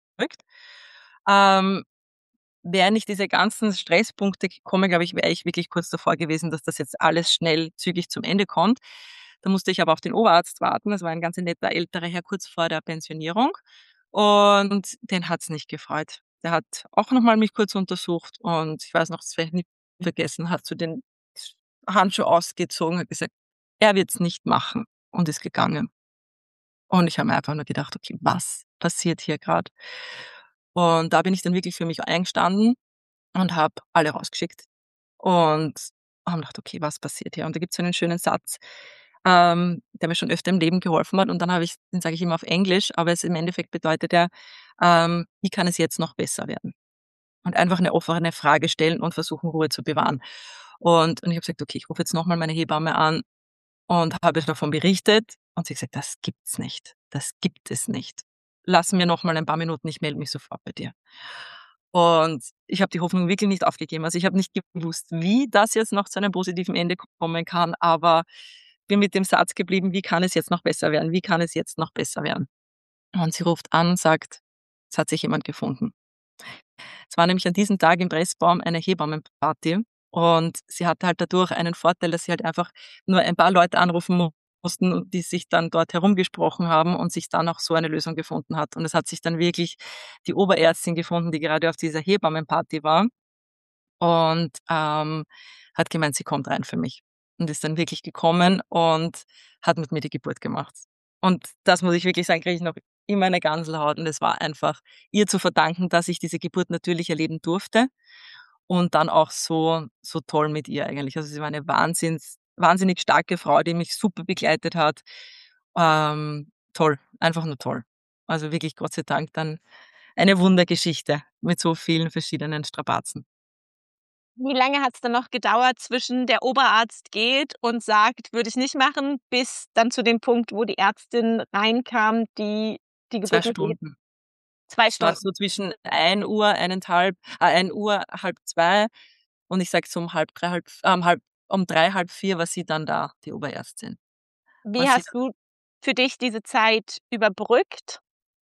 Ähm, Wären nicht diese ganzen Stresspunkte gekommen, glaube ich, wäre ich wirklich kurz davor gewesen, dass das jetzt alles schnell, zügig zum Ende kommt. Da musste ich aber auf den Oberarzt warten. Das war ein ganz netter älterer Herr kurz vor der Pensionierung. Und den hat's nicht gefreut. Der hat auch nochmal mich kurz untersucht und ich weiß noch, das werde ich nie vergessen, hat so den Handschuh ausgezogen, hat gesagt, er wird's nicht machen und ist gegangen. Und ich habe mir einfach nur gedacht, okay, was passiert hier gerade? Und da bin ich dann wirklich für mich eingestanden und habe alle rausgeschickt und habe gedacht: „Okay, was passiert hier?“ Und da gibt's so einen schönen Satz, der mir schon öfter im Leben geholfen hat und dann habe ich den sage ich immer auf Englisch, aber es im Endeffekt bedeutet er, „Wie kann es jetzt noch besser werden?“ Und einfach eine offene Frage stellen und versuchen, Ruhe zu bewahren. Und ich habe gesagt: „Okay, ich rufe jetzt noch mal meine Hebamme an und habe davon berichtet und sie hat gesagt: „Das gibt's nicht. Das gibt es nicht. Lass mir noch mal ein paar Minuten, ich melde mich sofort bei dir.“ Und ich habe die Hoffnung wirklich nicht aufgegeben. Also, ich habe nicht gewusst, wie das jetzt noch zu einem positiven Ende kommen kann, aber bin mit dem Satz geblieben: „Wie kann es jetzt noch besser werden? Wie kann es jetzt noch besser werden?“ Und sie ruft an und sagt, es hat sich jemand gefunden. Es war nämlich an diesem Tag im Pressbaum eine Hebammenparty und sie hatte halt dadurch einen Vorteil, dass sie halt einfach nur ein paar Leute anrufen mussten und die sich dann dort herumgesprochen haben und sich dann auch so eine Lösung gefunden hat. Und es hat sich dann wirklich die Oberärztin gefunden, die gerade auf dieser Hebammenparty war und hat gemeint, sie kommt rein für mich und ist dann wirklich gekommen und hat mit mir die Geburt gemacht. Und das muss ich wirklich sagen, kriege ich noch immer eine Gänsehaut und es war einfach ihr zu verdanken, dass ich diese Geburt natürlich erleben durfte und dann auch so toll mit ihr eigentlich. Also, sie war eine wahnsinnig starke Frau, die mich super begleitet hat. Toll, einfach nur toll. Also, wirklich Gott sei Dank dann eine Wundergeschichte mit so vielen verschiedenen Strapazen. Wie lange hat's dann noch gedauert zwischen der Oberarzt geht und sagt: „Würde ich nicht machen“, bis dann zu dem Punkt, wo die Ärztin reinkam, die die 2 Geburt mit ihr Stunden. 2 Es war Stunden. so zwischen 1:00, 1:30, 1:00, 1:30 und ich sage so um 3:30, um 3, 3:30 war sie dann da, die Oberärztin. Und Wie sie hast du für dich diese Zeit überbrückt?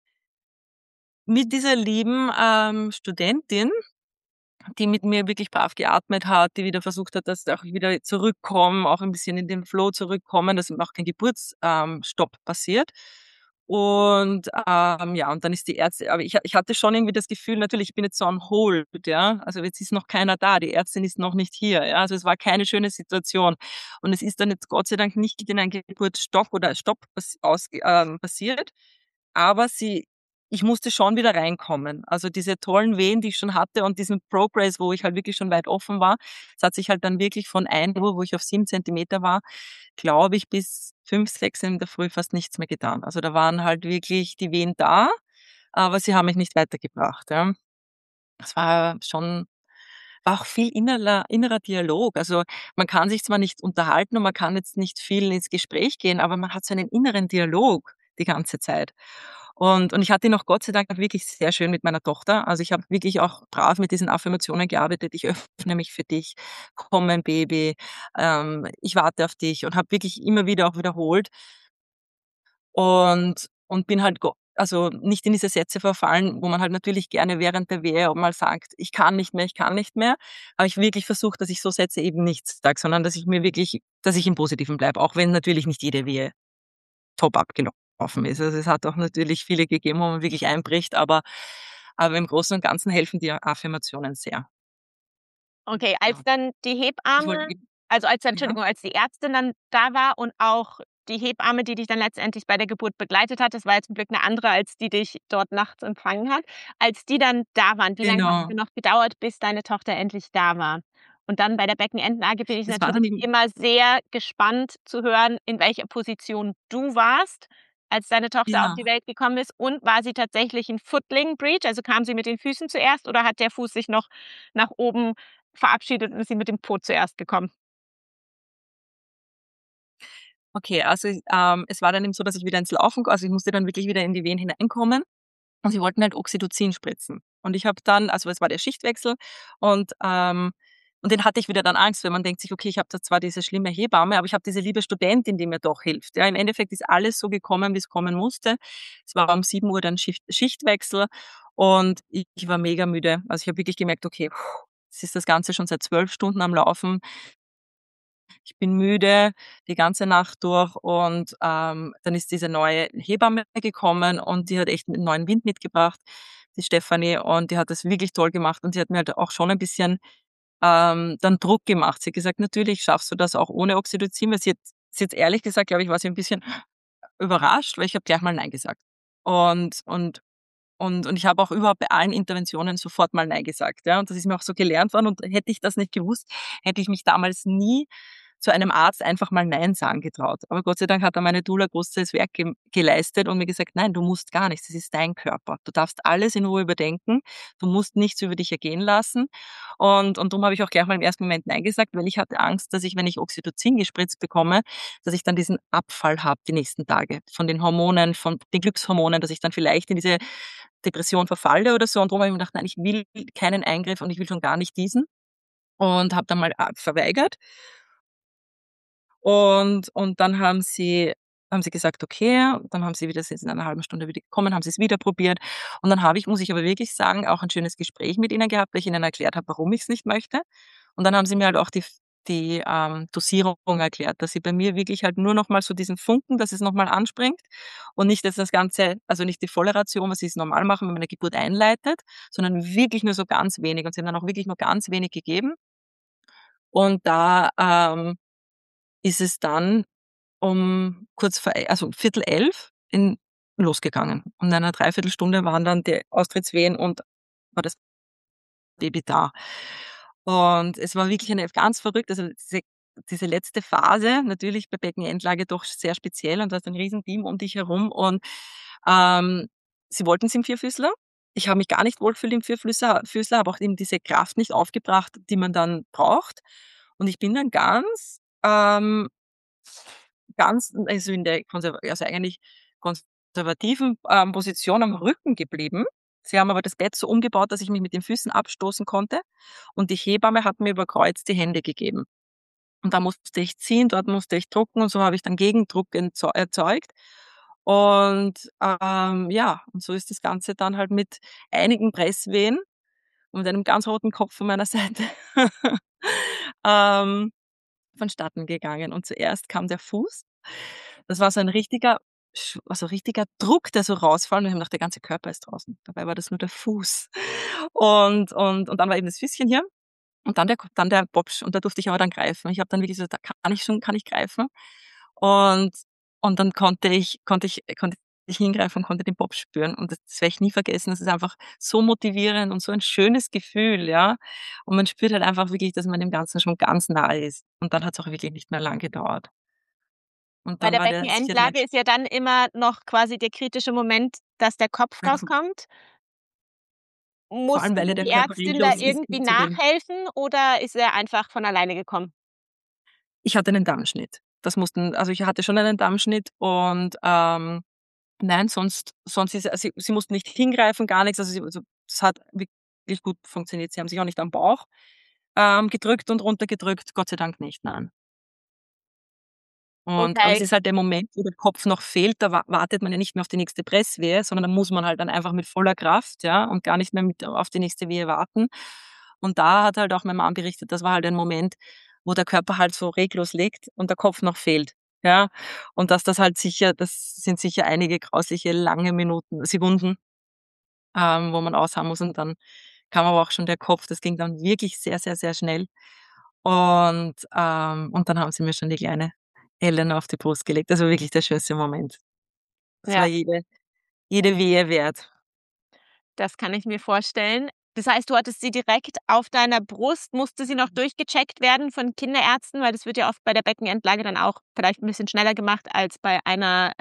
mit dieser lieben, Studentin, die mit mir wirklich brav geatmet hat, die wieder versucht hat, dass auch wieder zurückkommen, auch ein bisschen in den Flow zurückkommen, dass auch kein Stopp passiert. Und, ja, und dann ist die Ärztin aber ich hatte schon irgendwie das Gefühl natürlich, ich bin jetzt so on hold, ja. Also, jetzt ist noch keiner da, die Ärztin ist noch nicht hier, ja. Also, es war keine schöne Situation. Und es ist dann jetzt Gott sei Dank nicht in ein Geburtsstock oder Stopp passiert, aber ich musste schon wieder reinkommen. Also, diese tollen Wehen, die ich schon hatte und diesen Progress, wo ich halt wirklich schon weit offen war, es hat sich halt dann wirklich von 1:00, wo ich auf 7 Zentimeter war, glaube ich, bis 5, 6 in der Früh fast nichts mehr getan. Also, da waren halt wirklich die Wehen da, aber sie haben mich nicht weitergebracht, ja. Es war auch viel innerer Dialog. Also, man kann sich zwar nicht unterhalten und man kann jetzt nicht viel ins Gespräch gehen, aber man hat so einen inneren Dialog die ganze Zeit. Und ich hatte ihn auch Gott sei Dank wirklich sehr schön mit meiner Tochter. Also, ich habe wirklich auch brav mit diesen Affirmationen gearbeitet. „Ich öffne mich für dich. Komm, mein Baby. Ich warte auf dich.“ Und habe wirklich immer wieder auch wiederholt und bin halt also nicht in diese Sätze verfallen, wo man halt natürlich gerne während der Wehe auch mal sagt: „Ich kann nicht mehr, ich kann nicht mehr.“ Aber ich wirklich versucht, dass ich so Sätze eben nicht sage, sondern dass ich im Positiven bleibe, auch wenn natürlich nicht jede Wehe top abgelaufen ist. Also, es hat auch natürlich viele gegeben, wo man wirklich einbricht, aber im Großen und Ganzen helfen die Affirmationen sehr. Okay, als Ja. dann die Ich wollte Hebamme als ja? Entschuldigung, als die Ärztin dann da war und auch die Hebamme, die dich dann letztendlich bei der Geburt begleitet hat, das war jetzt zum Glück eine andere, als die dich dort nachts empfangen hat, als die dann da waren, wie lange hat es Genau. denn noch gedauert, bis deine Tochter endlich da war? Und dann bei der Beckenendlage bin ich Das war natürlich dann eben immer sehr gespannt zu hören, in welcher Position du warst, als deine Tochter auf ja. die Welt gekommen ist. Und war sie tatsächlich 'n Footling Breech? Also, kam sie mit den Füßen zuerst oder hat der Fuß sich noch nach oben verabschiedet und ist sie mit dem Po zuerst gekommen? Okay, also, es war dann eben so, dass ich wieder ins Laufen also, ich musste dann wirklich wieder in die Wehen hineinkommen und sie wollten halt Oxytocin spritzen. Und ich habe dann also, es war der Schichtwechsel und den hatte ich wieder dann Angst, weil man denkt sich: „Okay, ich habe da zwar diese schlimme Hebamme, aber ich habe diese liebe Studentin, die mir doch hilft." Ja, im Endeffekt ist alles so gekommen, wie's kommen musste. Es war um 7 Uhr dann Schichtwechsel und ich war mega müde. Also, ich habe wirklich gemerkt: „Okay, jetzt ist das Ganze schon seit 12 Stunden am Laufen. Ich bin müde die ganze Nacht durch und, dann ist diese neue Hebamme gekommen und die hat echt 'n neuen Wind mitgebracht, die Stefanie, und die hat das wirklich toll gemacht und sie hat mir halt auch schon ein bisschen, dann Druck gemacht. Sie hat gesagt: „Natürlich schaffst du das auch ohne Oxytocin", weil sie hat ehrlich gesagt, glaube ich, war sie ein bisschen überrascht, weil ich habe gleich mal „Nein" gesagt. Und und und ich habe auch überhaupt bei allen Interventionen sofort mal „Nein" gesagt, ja? Und das ist mir auch so gelernt worden und hätte ich das nicht gewusst, hätte ich mich damals nie zu einem Arzt einfach mal „Nein" sagen getraut. Aber Gott sei Dank hat da meine Doula großes Werk geleistet und mir gesagt: „Nein, du musst gar nichts. Das ist dein Körper. Du darfst alles in Ruhe überdenken. Du musst nichts über dich ergehen lassen." Und darum habe ich auch gleich mal im ersten Moment „Nein" gesagt, weil ich hatte Angst, dass ich, wenn ich Oxytocin gespritzt bekomme, dass ich dann diesen Abfall habe die nächsten Tage von den Hormonen, von den Glückshormonen, dass ich dann vielleicht in diese Depression verfalle oder so. Und darum habe ich mir gedacht: „Nein, ich will keinen Eingriff und ich will schon gar nicht diesen." Und habe dann mal, verweigert. Und dann haben sie gesagt: „Okay." Dann haben sie wieder sind in einer halben Stunde wieder gekommen, haben sie's wieder probiert. Und dann habe ich, muss ich aber wirklich sagen, auch ein schönes Gespräch mit ihnen gehabt, weil ich ihnen erklärt habe, warum ich's nicht möchte. Und dann haben sie mir halt auch die Dosierung erklärt, dass sie bei mir wirklich halt nur noch mal so diesen Funken, dass es noch mal anspringt und nicht jetzt das Ganze also nicht die volle Ration, was sie's normal machen, wenn man 'ne Geburt einleitet, sondern wirklich nur so ganz wenig. Und sie haben dann auch wirklich nur ganz wenig gegeben. Und da, ist es dann um kurz vor also 10:45 in losgegangen. Und in einer Dreiviertelstunde waren dann die Austrittswehen und war das Baby da. Und es war wirklich eine ganz verrückt also diese letzte Phase, natürlich bei Beckenendlage doch sehr speziell und du hast ein Riesenteam um dich herum und, ähm, sie wollten's im Vierfüßler. Ich habe mich gar nicht wohlgefühlt im Füßler, habe auch eben diese Kraft nicht aufgebracht, die man dann braucht. Und ich bin dann ganz also in der also eigentlich konservativen, Position am Rücken geblieben. Sie haben aber das Bett so umgebaut, dass ich mich mit den Füßen abstoßen konnte und die Hebamme hat mir über Kreuz die Hände gegeben. Und da musste ich ziehen, dort musste ich drucken und so habe ich dann Gegendruck erzeugt. Und, ja, und so ist das Ganze dann halt mit einigen Presswehen und mit einem ganz roten Kopf von meiner Seite, ähm, vonstatten gegangen. Und zuerst kam der Fuß. Das war so ein richtiger Druck, der so rausfallen und ich habe gedacht, der ganze Körper ist draußen. Dabei war das nur der Fuß. Und dann war eben das Füßchen hier und dann der Bobsch und da durfte ich aber dann greifen. Ich habe dann wirklich so: „Da kann ich greifen?" Und und dann konnte ich hingreifen und konnte den Bobsch spüren und das werde ich nie vergessen. Das ist einfach so motivierend und so ein schönes Gefühl, ja? Und man spürt halt einfach wirklich, dass man dem Ganzen schon ganz nahe ist. Und dann hat's auch wirklich nicht mehr lang gedauert. Und Bei dann der war der sicher der Beckenendlage ist ja dann immer noch quasi der kritische Moment, dass der Kopf rauskommt. vor allem, Musste weil ja der die Körper Ärztin da reglos ist irgendwie bis zu dem nachhelfen oder ist er einfach von alleine gekommen? ich hatte einen Dammschnitt. Also, ich hatte schon einen Dammschnitt und, nein, sonst ist sie mussten nicht hingreifen, gar nix. Also, es hat wirklich gut funktioniert. Sie haben sich auch nicht am Bauch, gedrückt und runtergedrückt, Gott sei Dank nicht, nein. Aber es Okay. ist halt der Moment, wo der Kopf noch fehlt, da wartet man ja nicht mehr auf die nächste Presswehe, sondern da muss man halt dann einfach mit voller Kraft, ja, und gar nicht mehr mit auf die nächste Wehe warten. Und da hat halt auch mein Mann berichtet, das war halt ein Moment, wo der Körper halt so reglos liegt und der Kopf noch fehlt, ja. Und dass das sind sicher einige grausliche lange Sekunden, wo man ausharren muss und dann kam aber auch schon der Kopf. Das ging dann wirklich sehr, sehr, sehr schnell. Und dann haben sie mir schon die Kleine Eleanor auf die Brust gelegt. Das war wirklich der schönste Moment. Das war Ja, jede Wehe wert. das kann ich mir vorstellen. Das heißt, du hattest sie direkt auf deiner Brust. Musste sie noch durchgecheckt werden von Kinderärzten? Weil das wird ja oft bei der Beckenendlage dann auch vielleicht ein bisschen schneller gemacht als bei einer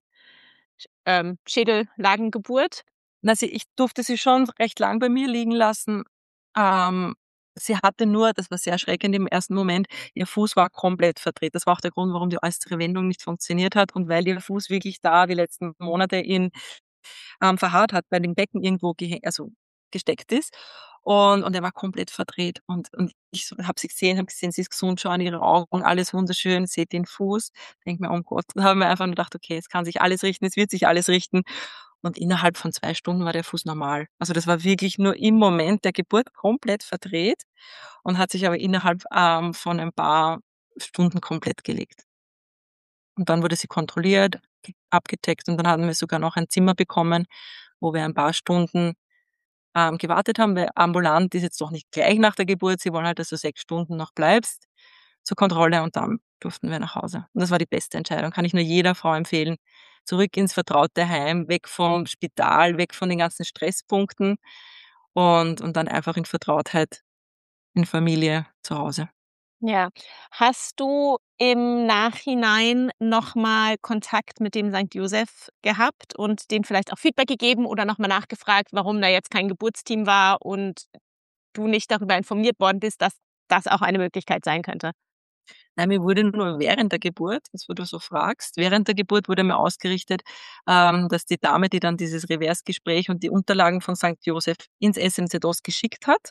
Schädellagengeburt. Ich durfte sie schon recht lang bei mir liegen lassen. Ähm, Sie hatte nur, das war sehr erschreckend im ersten Moment, ihr Fuß war komplett verdreht. Das war auch der Grund, warum die äußere Wendung nicht funktioniert hat und weil ihr Fuß wirklich da die letzten Monate verharrt hat, bei dem Becken irgendwo gesteckt ist. Und er war komplett verdreht. Und ich so, habe sie gesehen, sie ist gesund, schau an ihre Augen, alles wunderschön, seht den Fuß. Denke mir, oh Gott, da haben wir einfach nur gedacht, okay, es kann sich alles richten, es wird sich alles richten. Und innerhalb von 2 Stunden war der Fuß normal. Also das war wirklich nur im Moment der Geburt komplett verdreht und hat sich aber innerhalb von ein paar Stunden komplett gelegt. Und dann wurde sie kontrolliert, abgecheckt und dann hatten wir sogar noch ein Zimmer bekommen, wo wir ein paar Stunden gewartet haben, weil ambulant ist jetzt doch nicht gleich nach der Geburt. Sie wollen halt, dass du 6 Stunden noch bleibst zur Kontrolle und dann durften wir nach Hause. Und das war die beste Entscheidung. Kann ich nur jeder Frau empfehlen. Zurück ins vertraute Heim, weg vom Spital, weg von den ganzen Stresspunkten und dann einfach in Vertrautheit, in Familie, zu Hause. Ja. Hast du im Nachhinein noch mal Kontakt mit dem Sankt Joseph gehabt und denen vielleicht auch Feedback gegeben oder noch mal nachgefragt, warum da jetzt kein Geburtsteam war und du nicht darüber informiert worden bist, dass das auch eine Möglichkeit sein könnte? Nein, mir wurde nur während der Geburt, jetzt wo du so fragst, während der Geburt wurde mir ausgerichtet, dass die Dame, die dann dieses Reversgespräch und die Unterlagen von Sankt Joseph ins SMZ-Ost geschickt hat,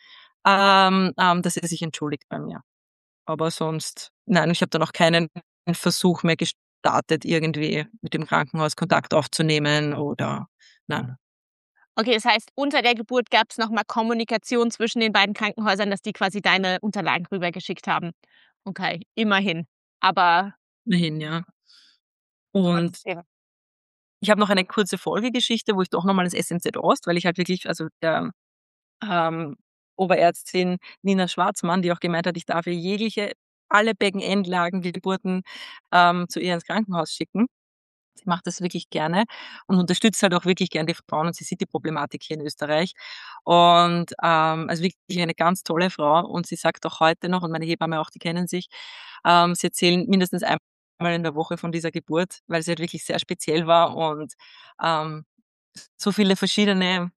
dass sie sich entschuldigt bei mir. Aber sonst, nein, ich habe dann auch keinen Versuch mehr gestartet, irgendwie mit dem Krankenhaus Kontakt aufzunehmen oder nein. Okay, das heißt, unter der Geburt gab es noch mal Kommunikation zwischen den beiden Krankenhäusern, dass die quasi deine Unterlagen rübergeschickt haben. Okay, immerhin. Aber Immerhin, ja. Und trotzdem. ich habe noch eine kurze Folgegeschichte, wo ich doch noch mal ins SMZ Ost, weil ich halt wirklich, also der ähm, Oberärztin Nina Schwarzmann, die auch gemeint hat, ich darf ihr alle Beckenendlagen, die Geburten zu ihr ins Krankenhaus schicken. Sie macht das wirklich gerne und unterstützt halt auch wirklich gern die Frauen und sie sieht die Problematik hier in Österreich. Und also wirklich eine ganz tolle Frau und sie sagt auch heute noch, und meine Hebamme auch, die kennen sich, sie erzählen mindestens einmal in der Woche von dieser Geburt, weil sie halt wirklich sehr speziell war und ähm, so viele verschiedene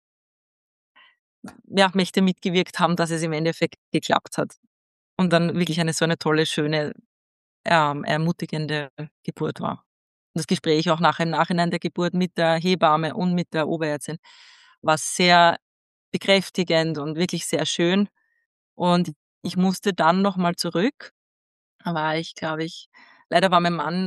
Mächte mitgewirkt haben, dass es im Endeffekt geklappt hat. Und dann wirklich so eine tolle, schöne, ermutigende Geburt war. Und das Gespräch auch nachher im Nachhinein der Geburt mit der Hebamme und mit der Oberärztin war sehr bekräftigend und wirklich sehr schön. Und ich musste dann noch mal zurück. Da war ich, glaube ich, leider war mein Mann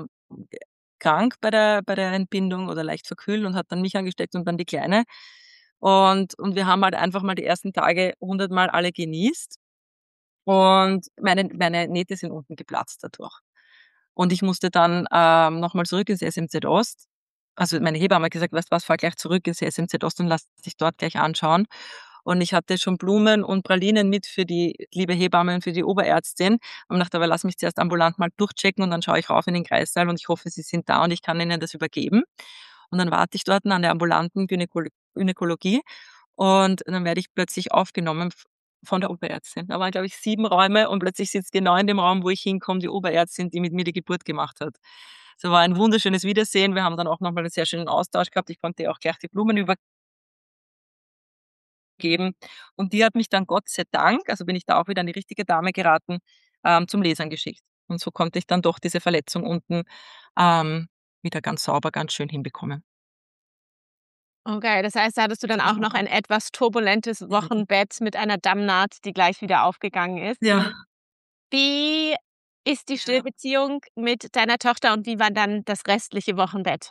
krank bei der Entbindung oder leicht verkühlt und hat dann mich angesteckt und dann die Kleine. Und wir haben halt einfach mal die ersten Tage 100-mal alle genießt. Und meine Nähte sind unten geplatzt dadurch. Und ich musste dann noch mal zurück ins SMZ Ost. Also meine Hebamme hat gesagt: „Weißt du was, fahr gleich zurück ins SMZ Ost und lass dich dort gleich anschauen.“ Und ich hatte schon Blumen und Pralinen mit für die liebe Hebamme und für die Oberärztin. Und dachte: „Aber lass mich zuerst ambulant mal durchchecken und dann schaue ich rauf in den Kreissaal und ich hoffe, sie sind da und ich kann ihnen das übergeben.“ Und dann warte ich dort an der ambulanten Gynäkologie und dann werde ich plötzlich aufgenommen von der Oberärztin. Da waren, glaube ich, 7 Räume und plötzlich sitzt genau in dem Raum, wo ich hinkomme, die Oberärztin, die mit mir die Geburt gemacht hat. So war ein wunderschönes Wiedersehen. Wir haben dann auch noch mal 'n sehr schönen Austausch gehabt. Ich konnte ihr auch gleich die Blumen übergeben. Und die hat mich dann Gott sei Dank, also bin ich da auch wieder an die richtige Dame geraten, zum Lasern geschickt. Und so konnte ich dann doch diese Verletzung unten, wieder ganz sauber, ganz schön hinbekommen. Okay, das heißt, da hattest du dann auch noch ein etwas turbulentes Wochenbett mit einer Dammnaht, die gleich wieder aufgegangen ist. Ja. Wie ist die Ja. Stillbeziehung mit deiner Tochter und wie war dann das restliche Wochenbett?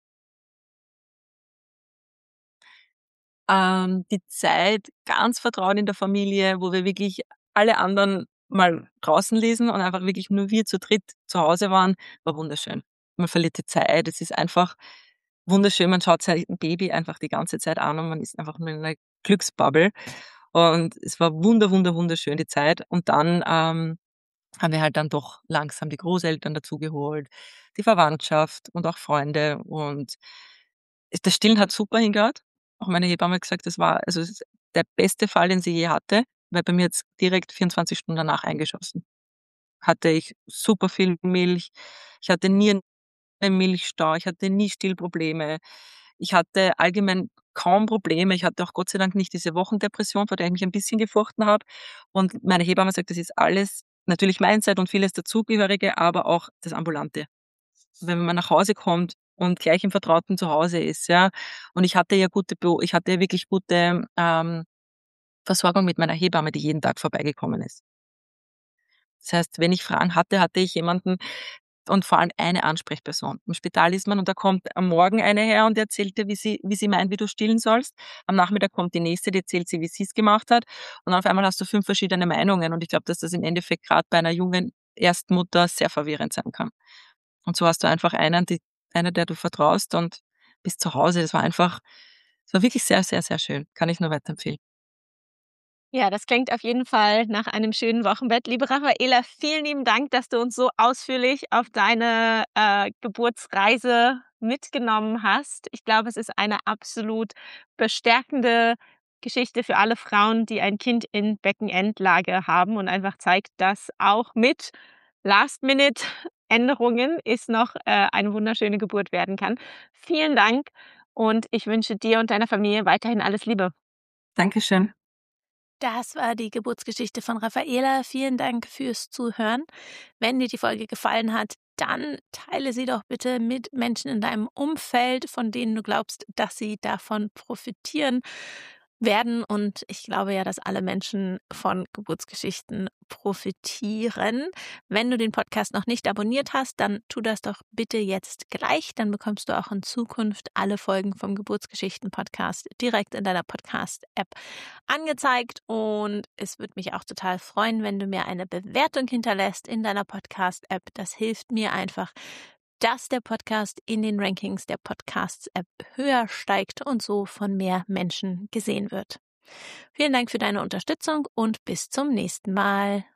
Die Zeit ganz vertraut in der Familie, wo wir wirklich alle anderen mal draußen lesen und einfach wirklich nur wir zu dritt zu Hause waren, war wunderschön. Man verliert die Zeit. Es ist einfach wunderschön. Man schaut sein Baby einfach die ganze Zeit an und man ist einfach nur in einer Glücksbubble. Und es war wunderschön, die Zeit. Und dann, haben wir halt dann doch langsam die Großeltern dazugeholt, die Verwandtschaft und auch Freunde. Und das Stillen hat super hingehört. Auch meine Hebamme hat gesagt, es ist der beste Fall, den sie je hatte, weil bei mir hat's direkt 24 Stunden danach eingeschossen. Hatte ich super viel Milch. Ich hatte nie einen Milchstau. Ich hatte nie Stillprobleme. Ich hatte allgemein kaum Probleme. Ich hatte auch Gott sei Dank nicht diese Wochendepression, vor der ich mich ein bisschen gefurchten habe. Und meine Hebamme sagt, das ist alles natürlich Mindset und vieles dazugehörige, aber auch das Ambulante. Wenn man nach Hause kommt und gleich im vertrauten Zuhause ist, ja. Und ich hatte ja wirklich gute, Versorgung mit meiner Hebamme, die jeden Tag vorbeigekommen ist. Das heißt, wenn ich Fragen hatte, hatte ich jemanden und vor allem eine Ansprechperson. Im Spital ist man und da kommt am Morgen eine her und erzählt dir, wie sie meint, wie du stillen sollst. Am Nachmittag kommt die nächste, die erzählt sie, wie sie's gemacht hat. Und dann auf einmal hast du 5 verschiedene Meinungen. Und ich glaube, dass das im Endeffekt gerade bei einer jungen Erstmutter sehr verwirrend sein kann. Und so hast du einfach eine, der du vertraust und bist zu Hause. Es war wirklich sehr, sehr, sehr schön. Kann ich nur weiterempfehlen. Ja, das klingt auf jeden Fall nach einem schönen Wochenbett. Liebe Raffaela, vielen lieben Dank, dass du uns so ausführlich auf deine Geburtsreise mitgenommen hast. Ich glaube, es ist eine absolut bestärkende Geschichte für alle Frauen, die ein Kind in Beckenendlage haben und einfach zeigt, dass auch mit Last-Minute-Änderungen es noch eine wunderschöne Geburt werden kann. Vielen Dank und ich wünsche dir und deiner Familie weiterhin alles Liebe. Dankeschön. Das war die Geburtsgeschichte von Raffaela. Vielen Dank fürs Zuhören. Wenn dir die Folge gefallen hat, dann teile sie doch bitte mit Menschen in deinem Umfeld, von denen du glaubst, dass sie davon profitieren werden. Und ich glaube ja, dass alle Menschen von Geburtsgeschichten profitieren. Wenn du den Podcast noch nicht abonniert hast, dann tu das doch bitte jetzt gleich. Dann bekommst du auch in Zukunft alle Folgen vom Geburtsgeschichten-Podcast direkt in deiner Podcast-App angezeigt. Und es würde mich auch total freuen, wenn du mir eine Bewertung hinterlässt in deiner Podcast-App. Das hilft mir einfach, dass der Podcast in den Rankings der Podcasts-App höher steigt und so von mehr Menschen gesehen wird. Vielen Dank für deine Unterstützung und bis zum nächsten Mal.